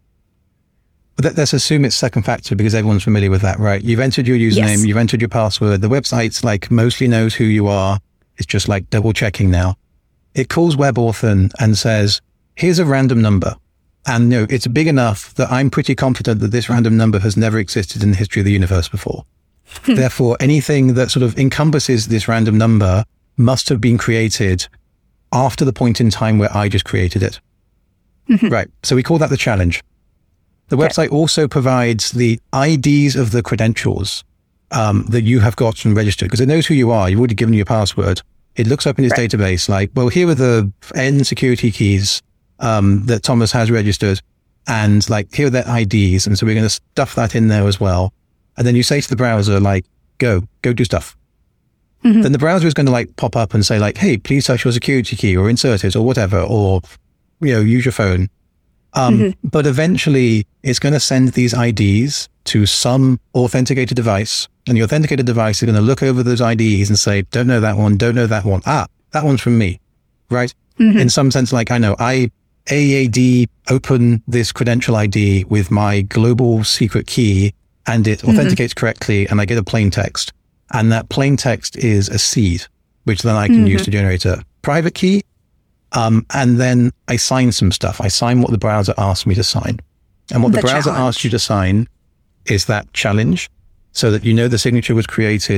let, let's assume it's second factor because everyone's familiar with that, right? You've entered your username, yes. You've entered your password. The website's like mostly knows who you are. It's just like double checking now. It calls WebAuthn and says, here's a random number. And no, it's big enough that I'm pretty confident that this random number has never existed in the history of the universe before. Therefore, anything that sort of encompasses this random number must have been created after the point in time where I just created it. Mm-hmm. Right. So we call that the challenge. The okay. website also provides the I Ds of the credentials um, that you have got and registered because it knows who you are. You've already given your password. It looks up in its right. database like, well, here are the N security keys um, that Thomas has registered. And like, here are their I Ds. And so we're going to stuff that in there as well. And then you say to the browser, like, go, go do stuff. Mm-hmm. Then the browser is going to like pop up and say like, hey, please touch your security key or insert it or whatever, or, you know, use your phone. Um, mm-hmm. But eventually it's going to send these I Ds to some authenticated device, and the authenticated device is going to look over those I Ds and say, don't know that one, don't know that one. Ah, that one's from me, right? Mm-hmm. In some sense, like I know I A A D open this credential I D with my global secret key and it authenticates mm-hmm. correctly and I get a plain text. And that plain text is a seed, which then I can mm-hmm. use to generate a private key. Um, and then I sign some stuff. I sign what the browser asks me to sign. And what the, the browser challenge. asks you to sign is that challenge so that you know the signature was created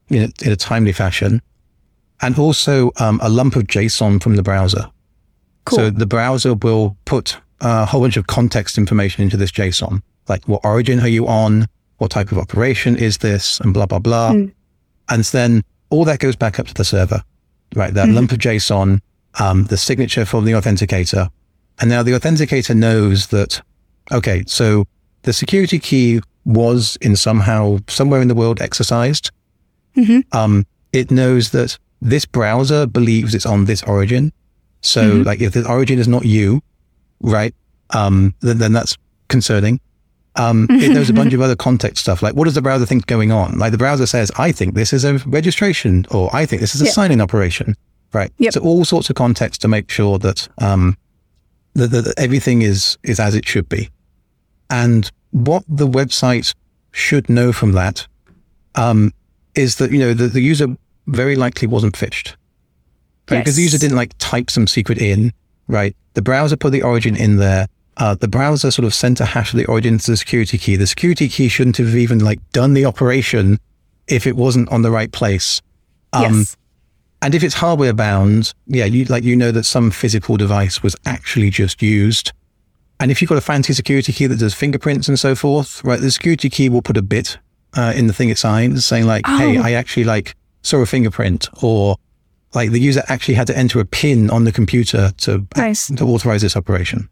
in a, in a timely fashion, and also um, a lump of JSON from the browser. Cool. So the browser will put a whole bunch of context information into this JSON, like what origin are you on, what type of operation is this, and blah, blah, blah. Mm. And then all that goes back up to the server, right? That mm-hmm. lump of JSON, um, the signature from the authenticator. And now the authenticator knows that, okay, so the security key was in somehow, somewhere in the world exercised. Mm-hmm. Um, it knows that this browser believes it's on this origin. So mm-hmm. like if the origin is not you, right, um, then, then that's concerning. Um, it knows a bunch of other context stuff. Like what does the browser think going on? Like the browser says, I think this is a registration, or I think this is a yep. sign-in operation, right? Yep. So all sorts of context to make sure that, um, that, that everything is, is as it should be. And what the website should know from that, um, is that, you know, the, the user very likely wasn't phished. Right? Yes. Because the user didn't like type some secret in, right? The browser put the origin in there. Uh, the browser sort of sent a hash of the origin to the security key. The security key shouldn't have even like done the operation if it wasn't on the right place. Um, yes. And if it's hardware bound, yeah, you like, you know that some physical device was actually just used. And if you've got a fancy security key that does fingerprints and so forth, right, the security key will put a bit uh, in the thing it signs saying like, oh. hey, I actually like saw a fingerprint, or like the user actually had to enter a pin on the computer to, nice. to authorize this operation.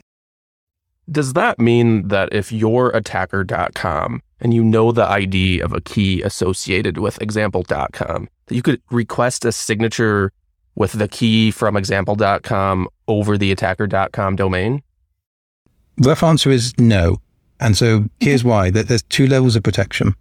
Does that mean that if you're attacker dot com and you know the I D of a key associated with example dot com, that you could request a signature with the key from example dot com over the attacker dot com domain? The rough answer is no. And so here's why. That there's two levels of protection.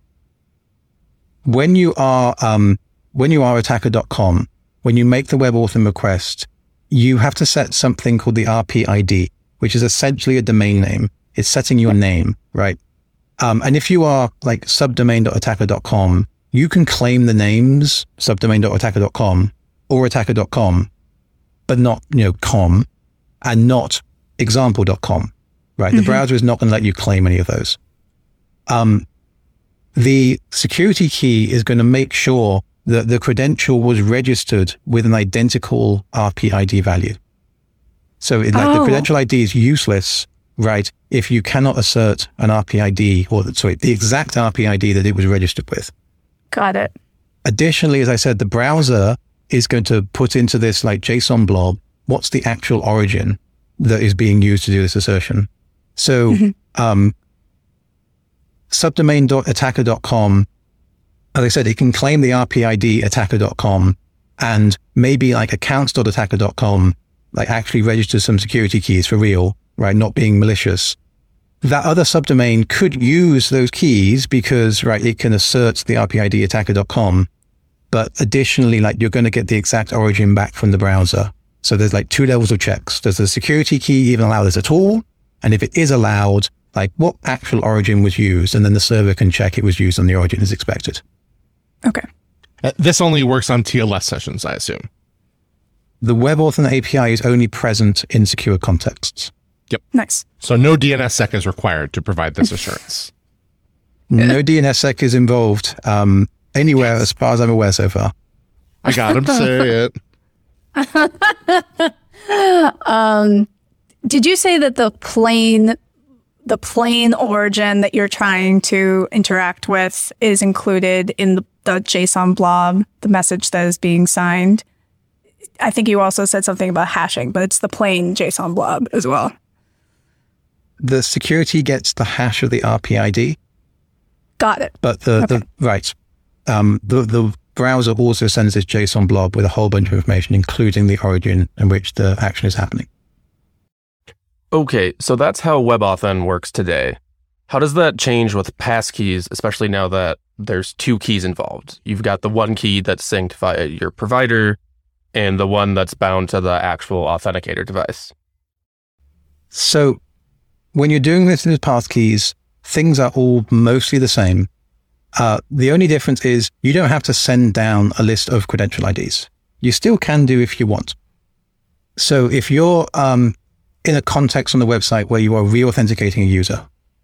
When you are um, when you are attacker dot com, when you make the WebAuthn request, you have to set something called the R P I D, which is essentially a domain name. It's setting your name, right? Um, and if you are like subdomain dot attacker dot com, you can claim the names subdomain dot attacker dot com or attacker dot com, but not, you know, com, and not example dot com, right? Mm-hmm. The browser is not going to let you claim any of those. Um, the security key is going to make sure that the credential was registered with an identical R P I D value. So it, like oh. the credential I D is useless, right, if you cannot assert an R P I D, or the, sorry, the exact R P I D that it was registered with. Got it. Additionally, as I said, the browser is going to put into this like JSON blob, what's the actual origin that is being used to do this assertion. So mm-hmm. um, subdomain dot attacker dot com, as I said, it can claim the R P I D attacker dot com, and maybe like accounts dot attacker dot com like actually registers some security keys for real, right? Not being malicious. That other subdomain could use those keys because, right, it can assert the R P I D attacker dot com. But additionally, like you're going to get the exact origin back from the browser. So there's like two levels of checks. Does the security key even allow this at all? And if it is allowed, like what actual origin was used? And then the server can check it was used on the origin as expected. Okay. Uh, this only works on T L S sessions, I assume. The WebAuthn A P I is only present in secure contexts. Yep. Nice. So no DNSSEC is required to provide this assurance. No DNSSEC is involved um, anywhere, as far as I'm aware so far. I got him to say it. um, did you say that the plain, the plain origin that you're trying to interact with is included in the, the JSON blob, the message that is being signed? I think you also said something about hashing, but it's the plain JSON blob as well. The security gets the hash of the R P I D. Got it. But the, okay. the right, um, the the browser also sends this JSON blob with a whole bunch of information, including the origin in which the action is happening. Okay, so that's how WebAuthn works today. How does that change with passkeys, especially now that there's two keys involved? You've got the one key that's synced via your provider and the one that's bound to the actual authenticator device. So when you're doing this with passkeys, things are all mostly the same. Uh, the only difference is you don't have to send down a list of credential I Ds. You still can do if you want. So if you're um, in a context on the website where you are re-authenticating a user,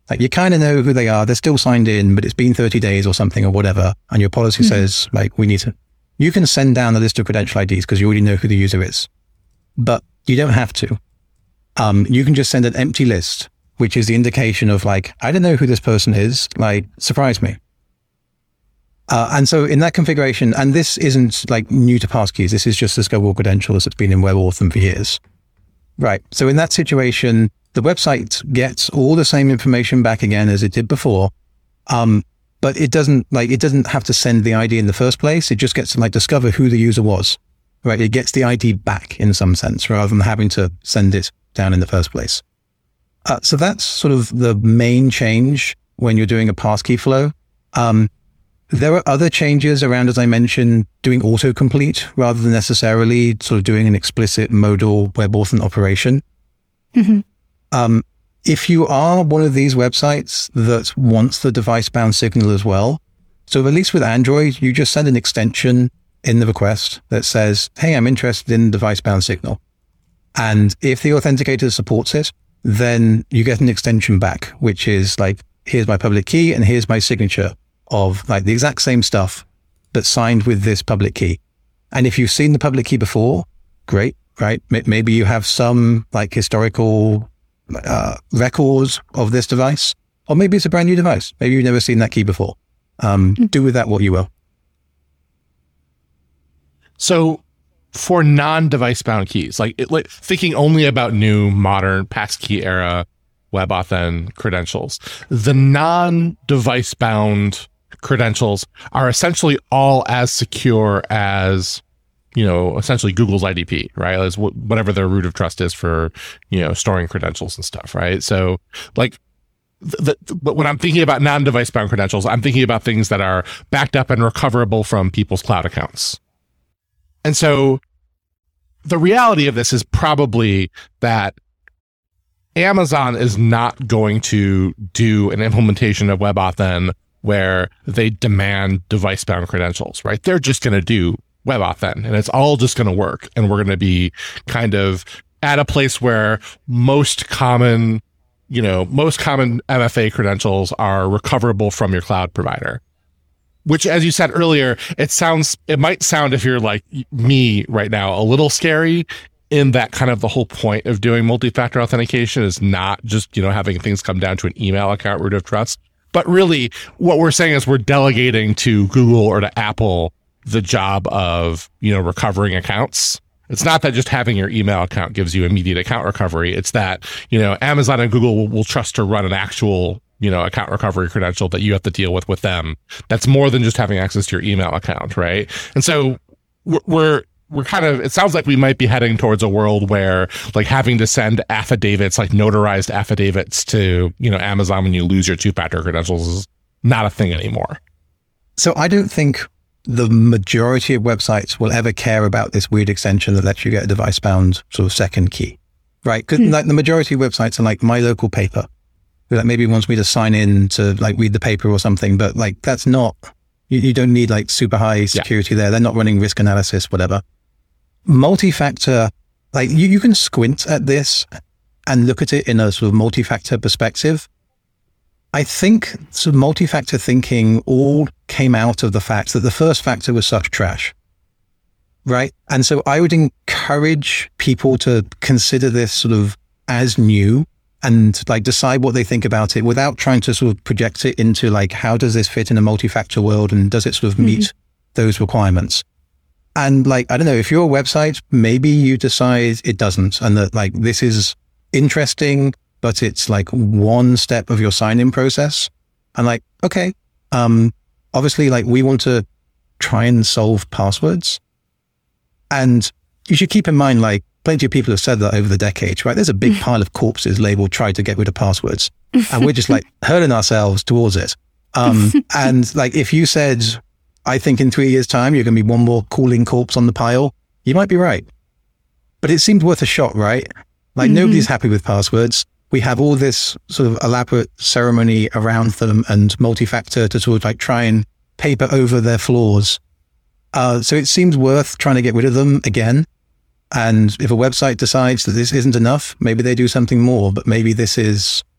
Like you kind of know who they are. They're still signed in, but it's been thirty days or something or whatever. And your policy mm-hmm. says like, we need to, you can send down a list of credential I Ds because you already know who the user is, but you don't have to. Um, you can just send an empty list, which is the indication of like, I don't know who this person is, like surprise me. Uh, and so in that configuration, and this isn't like new to passkeys, this is just the Scoville credentials that's been in WebAuthn for years. Right. So in that situation, the website gets all the same information back again as it did before. Um, but it doesn't like, it doesn't have to send the I D in the first place. It just gets to like discover who the user was, right? It gets the I D back in some sense rather than having to send it down in the first place. Uh, so that's sort of the main change when you're doing a passkey flow. Um, there are other changes around, as I mentioned, doing autocomplete rather than necessarily sort of doing an explicit modal WebAuthn operation. Mm-hmm. Um, if you are one of these websites that wants the device-bound signal as well, so at least with Android, you just send an extension in the request that says, hey, I'm interested in device-bound signal. And if the authenticator supports it, then you get an extension back, which is like, here's my public key and here's my signature of like the exact same stuff, but signed with this public key. And if you've seen the public key before, great, right? Maybe you have some like historical uh, records of this device, or maybe it's a brand new device. Maybe you've never seen that key before. Um, mm-hmm. Do with that what you will. So for non-device bound keys, like, it, like thinking only about new modern passkey era WebAuthn credentials, the non-device bound credentials are essentially all as secure as, you know, essentially Google's I D P, right? As wh- whatever their root of trust is for, you know, storing credentials and stuff, right? So like, the, the, but when I'm thinking about non-device bound credentials, I'm thinking about things that are backed up and recoverable from people's cloud accounts. And so the reality of this is probably that Amazon is not going to do an implementation of WebAuthn where they demand device-bound credentials, right? They're just going to do WebAuthn, and it's all just going to work. And we're going to be kind of at a place where most common, you know, most common M F A credentials are recoverable from your cloud provider. Which, as you said earlier, it sounds, it might sound, if you're like me right now, a little scary, in that kind of the whole point of doing multi-factor authentication is not just, you know, having things come down to an email account root of trust. But really, what we're saying is we're delegating to Google or to Apple the job of, you know, recovering accounts. It's not that just having your email account gives you immediate account recovery. It's that, you know, Amazon and Google will, will trust to run an actual, you know, account recovery credential that you have to deal with with them. That's more than just having access to your email account, right? And so we're, we're we're kind of, it sounds like we might be heading towards a world where like having to send affidavits, like notarized affidavits to, you know, Amazon when you lose your two-factor credentials is not a thing anymore. So I don't think the majority of websites will ever care about this weird extension that lets you get a device-bound sort of second key, right? Because hmm. like the majority of websites are like my local paper, who like maybe wants me to sign in to like read the paper or something, but like that's not, you, you don't need like super high security yeah. there. They're not running risk analysis, whatever. Multi-factor, like you, you can squint at this and look at it in a sort of multi-factor perspective. I think sort of multi-factor thinking all came out of the fact that the first factor was such trash, right? And so I would encourage people to consider this sort of as new and like decide what they think about it without trying to sort of project it into like, how does this fit in a multi-factor world and does it sort of meet mm-hmm. those requirements? And like, I don't know, if you're a website, maybe you decide it doesn't and that like this is interesting, but it's like one step of your sign-in process. And like, okay, um, obviously like we want to try and solve passwords. And you should keep in mind, like plenty of people have said that over the decades, right? There's a big pile of corpses labeled try to get rid of passwords. And we're just like hurling ourselves towards it. Um, and like, if you said, I think in three years time, you're going to be one more cooling corpse on the pile, you might be right. But it seemed worth a shot, right? Like mm-hmm. nobody's happy with passwords. We have all this sort of elaborate ceremony around them and multi-factor to sort of like try and paper over their flaws. Uh, so it seems worth trying to get rid of them again. And if a website decides that this isn't enough, maybe they do something more, but maybe this is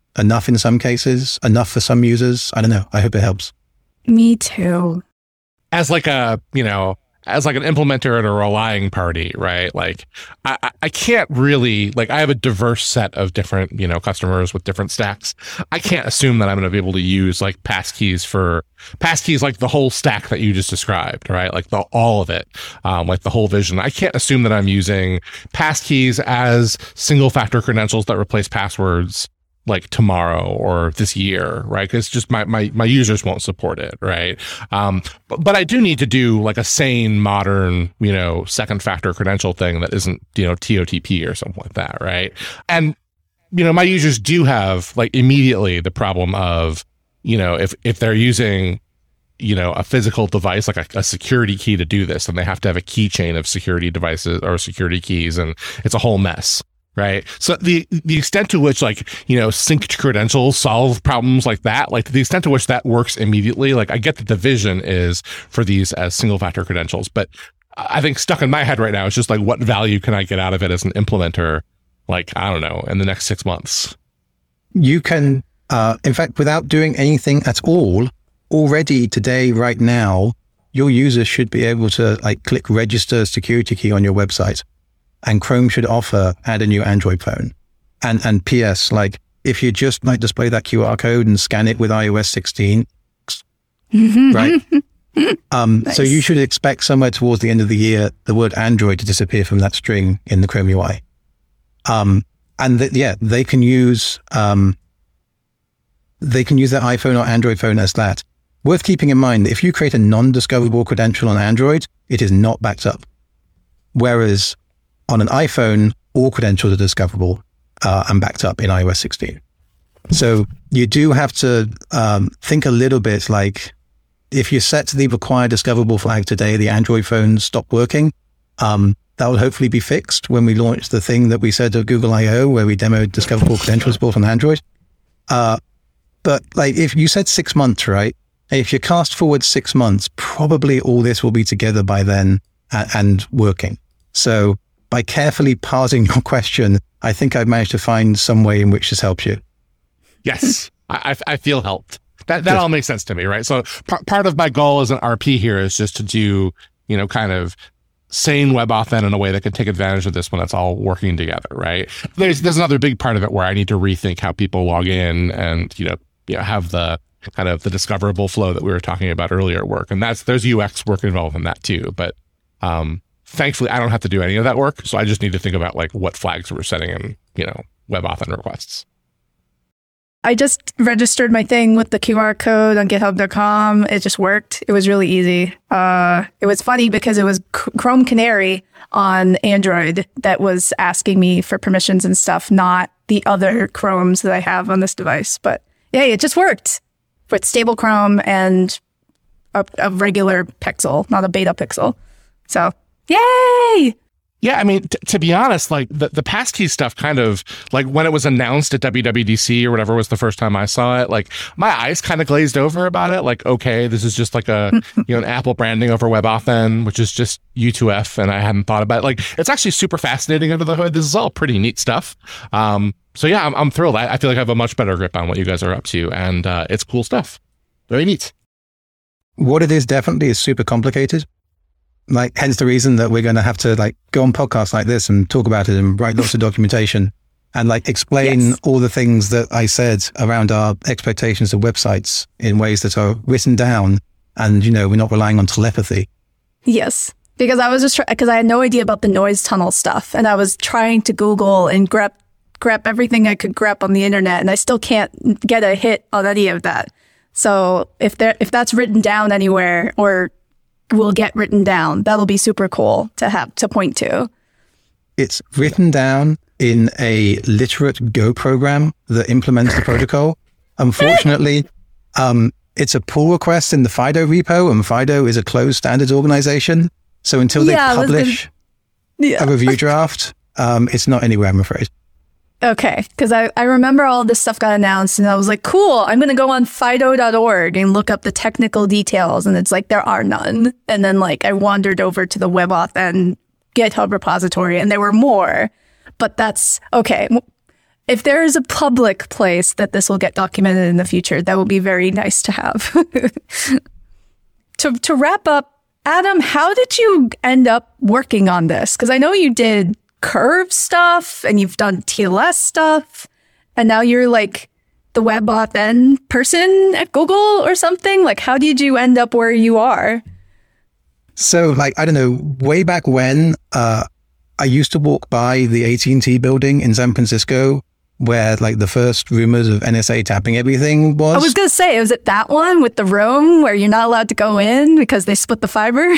enough in some cases, enough for some users. I don't know. I hope it helps. Me too. As like a, you know, as like an implementer at a relying party, right? Like I, I can't really, like I have a diverse set of different, you know, customers with different stacks. I can't assume that I'm going to be able to use like passkeys for passkeys, like the whole stack that you just described, right? Like the, all of it, um, like the whole vision. I can't assume that I'm using passkeys as single factor credentials that replace passwords like tomorrow or this year, right? Because just my, my, my users won't support it, right? Um, but, but I do need to do like a sane, modern, you know, second factor credential thing that isn't, you know, T O T P or something like that, right? And, you know, my users do have like immediately the problem of, you know, if, if they're using, you know, a physical device, like a, a security key to do this, then they have to have a keychain of security devices or security keys, and it's a whole mess. Right. So the the extent to which, like, you know, synced credentials solve problems like that, like to the extent to which that works immediately, like I get that the vision is for these as single factor credentials, but I think stuck in my head right now is just like, what value can I get out of it as an implementer? Like, I don't know, in the next six months. You can, uh, in fact, without doing anything at all, already today, right now, your users should be able to like click register security key on your website. And Chrome should offer add a new Android phone. And and P S, like if you just like display that Q R code and scan it with i O S sixteen, right? Um, Nice. So you should expect somewhere towards the end of the year, the word Android to disappear from that string in the Chrome U I. Um, and th- yeah, they can use, um, they can use their iPhone or Android phone as that. Worth keeping in mind, if you create a non-discoverable credential on Android, it is not backed up. Whereas on an iPhone, all credentials are discoverable uh, and backed up in i O S sixteen. So you do have to um, think a little bit like if you set the required discoverable flag today, the Android phones stop working. Um, that will hopefully be fixed when we launch the thing that we said at Google I O, where we demoed discoverable credentials built on Android. Uh, but like if you said six months, right? If you cast forward six months, probably all this will be together by then and, and working. So by carefully parsing your question, I think I've managed to find some way in which this helps you. Yes, I, I feel helped. That that Good. all makes sense to me, right? So par- part of my goal as an R P here is just to do, you know, kind of sane WebAuthn in a way that can take advantage of this when it's all working together, right? There's there's another big part of it where I need to rethink how people log in and, you know, you know, have the kind of the discoverable flow that we were talking about earlier work. And that's there's U X work involved in that too. But um thankfully, I don't have to do any of that work, so I just need to think about like what flags we're setting in, you know, WebAuthn requests. I just registered my thing with the Q R code on github dot com. It just worked. It was really easy. Uh, it was funny because it was C- Chrome Canary on Android that was asking me for permissions and stuff, not the other Chromes that I have on this device. But yeah, it just worked with stable Chrome and a, a regular Pixel, not a beta Pixel. So yay! Yeah, I mean, t- to be honest, like the, the passkey stuff kind of like when it was announced at W W D C or whatever was the first time I saw it, like my eyes kind of glazed over about it. Like, okay, this is just like a, you know, an Apple branding over WebAuthn, which is just U two F. And I hadn't thought about it. Like, it's actually super fascinating under the hood. This is all pretty neat stuff. Um, so yeah, I'm, I'm thrilled. I, I feel like I have a much better grip on what you guys are up to, and uh, it's cool stuff. Very neat. What it is definitely is super complicated. Like, hence the reason that we're going to have to like go on podcasts like this and talk about it and write lots of documentation and like explain Yes. all the things that I said around our expectations of websites in ways that are written down. And, you know, we're not relying on telepathy. Yes, because I was just because I had no idea about the noise tunnel stuff, and I was trying to Google and grep grep everything I could grep on the internet, and I still can't get a hit on any of that. So if there if that's written down anywhere or will get written down, that'll be super cool to have to point to. It's written down in a literate Go program that implements the protocol. Unfortunately, um, it's a pull request in the Fido repo, and Fido is a closed standards organization. So until they Yeah, I was gonna- publish Yeah. a review draft, um, it's not anywhere, I'm afraid. Okay, because I, I remember all this stuff got announced, and I was like, cool, I'm going to go on fido dot org and look up the technical details, and it's like, there are none. And then like I wandered over to the WebAuthn GitHub repository, and there were more. But that's, okay, if there is a public place that this will get documented in the future, that would be very nice to have. to to wrap up, Adam, how did you end up working on this? Because I know you did Curve stuff and you've done T L S stuff, and now you're like the WebAuthn person at Google or something. Like, how did you end up where you are? So, like, I don't know, way back when, uh, I used to walk by the A T and T building in San Francisco where, like, the first rumors of N S A tapping everything was. I was going to say, was it that one with the room where you're not allowed to go in because they split the fiber?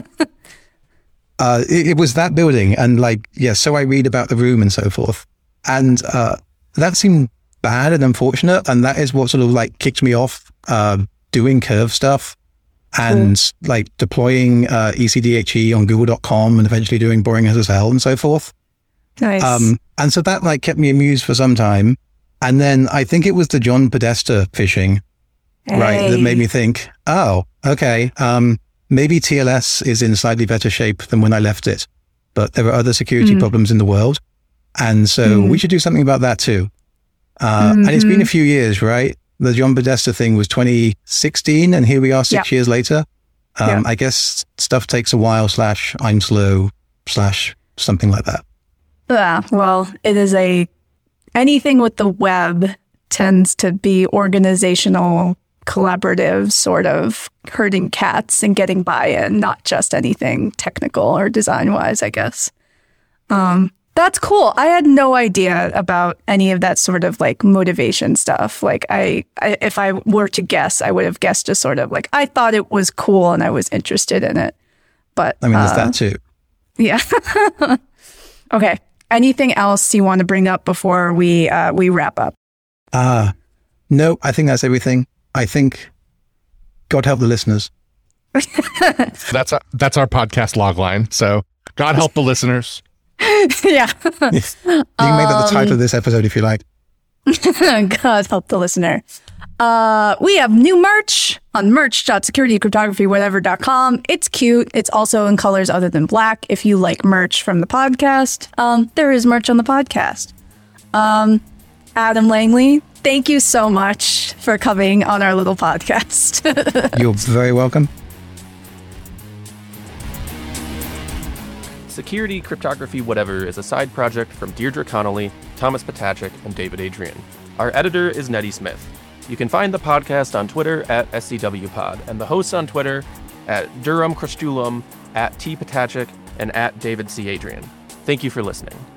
uh, it, it was that building. And, like, yeah, so I read about the room and so forth. And uh, that seemed bad and unfortunate. And that is what sort of, like, kicked me off uh, doing Curve stuff. And mm. like deploying uh, E C D H E on google dot com and eventually doing Boring S S L and so forth. Nice. Um, and so that like kept me amused for some time. And then I think it was the John Podesta phishing, hey. right, that made me think, oh, okay, um, maybe T L S is in slightly better shape than when I left it. But there are other security mm. problems in the world. And so mm. we should do something about that too. Uh, mm-hmm. And it's been a few years, right? The John Podesta thing was twenty sixteen, and here we are six yeah. years later. Um, yeah. I guess stuff takes a while, slash, I'm slow, slash, something like that. Yeah, well, it is a, anything with the web tends to be organizational, collaborative, sort of herding cats and getting buy-in, not just anything technical or design-wise, I guess. Um, That's cool. I had no idea about any of that sort of like motivation stuff. Like I, I, if I were to guess, I would have guessed just sort of like, I thought it was cool and I was interested in it. But I mean, there's uh, that too. Yeah. Okay. Anything else you want to bring up before we, uh, we wrap up? Uh, no, I think that's everything. I think God help the listeners. that's, a, that's our podcast log line. So God help the listeners. Yeah. You can make that the title of this episode if you like. God help the listener. Uh, we have new merch on merch dot security cryptography whatever dot com. It's cute. It's also in colors other than black. If you like merch from the podcast, um, there is merch on the podcast. Um, Adam Langley, thank you so much for coming on our little podcast. You're very welcome. Security Cryptography Whatever is a side project from Deirdre Connolly, Thomas Potachik, and David Adrian. Our editor is Nettie Smith. You can find the podcast on Twitter at S C W Pod, and the hosts on Twitter at Durham Crustulum, at T Potachik, and at David C. Adrian. Thank you for listening.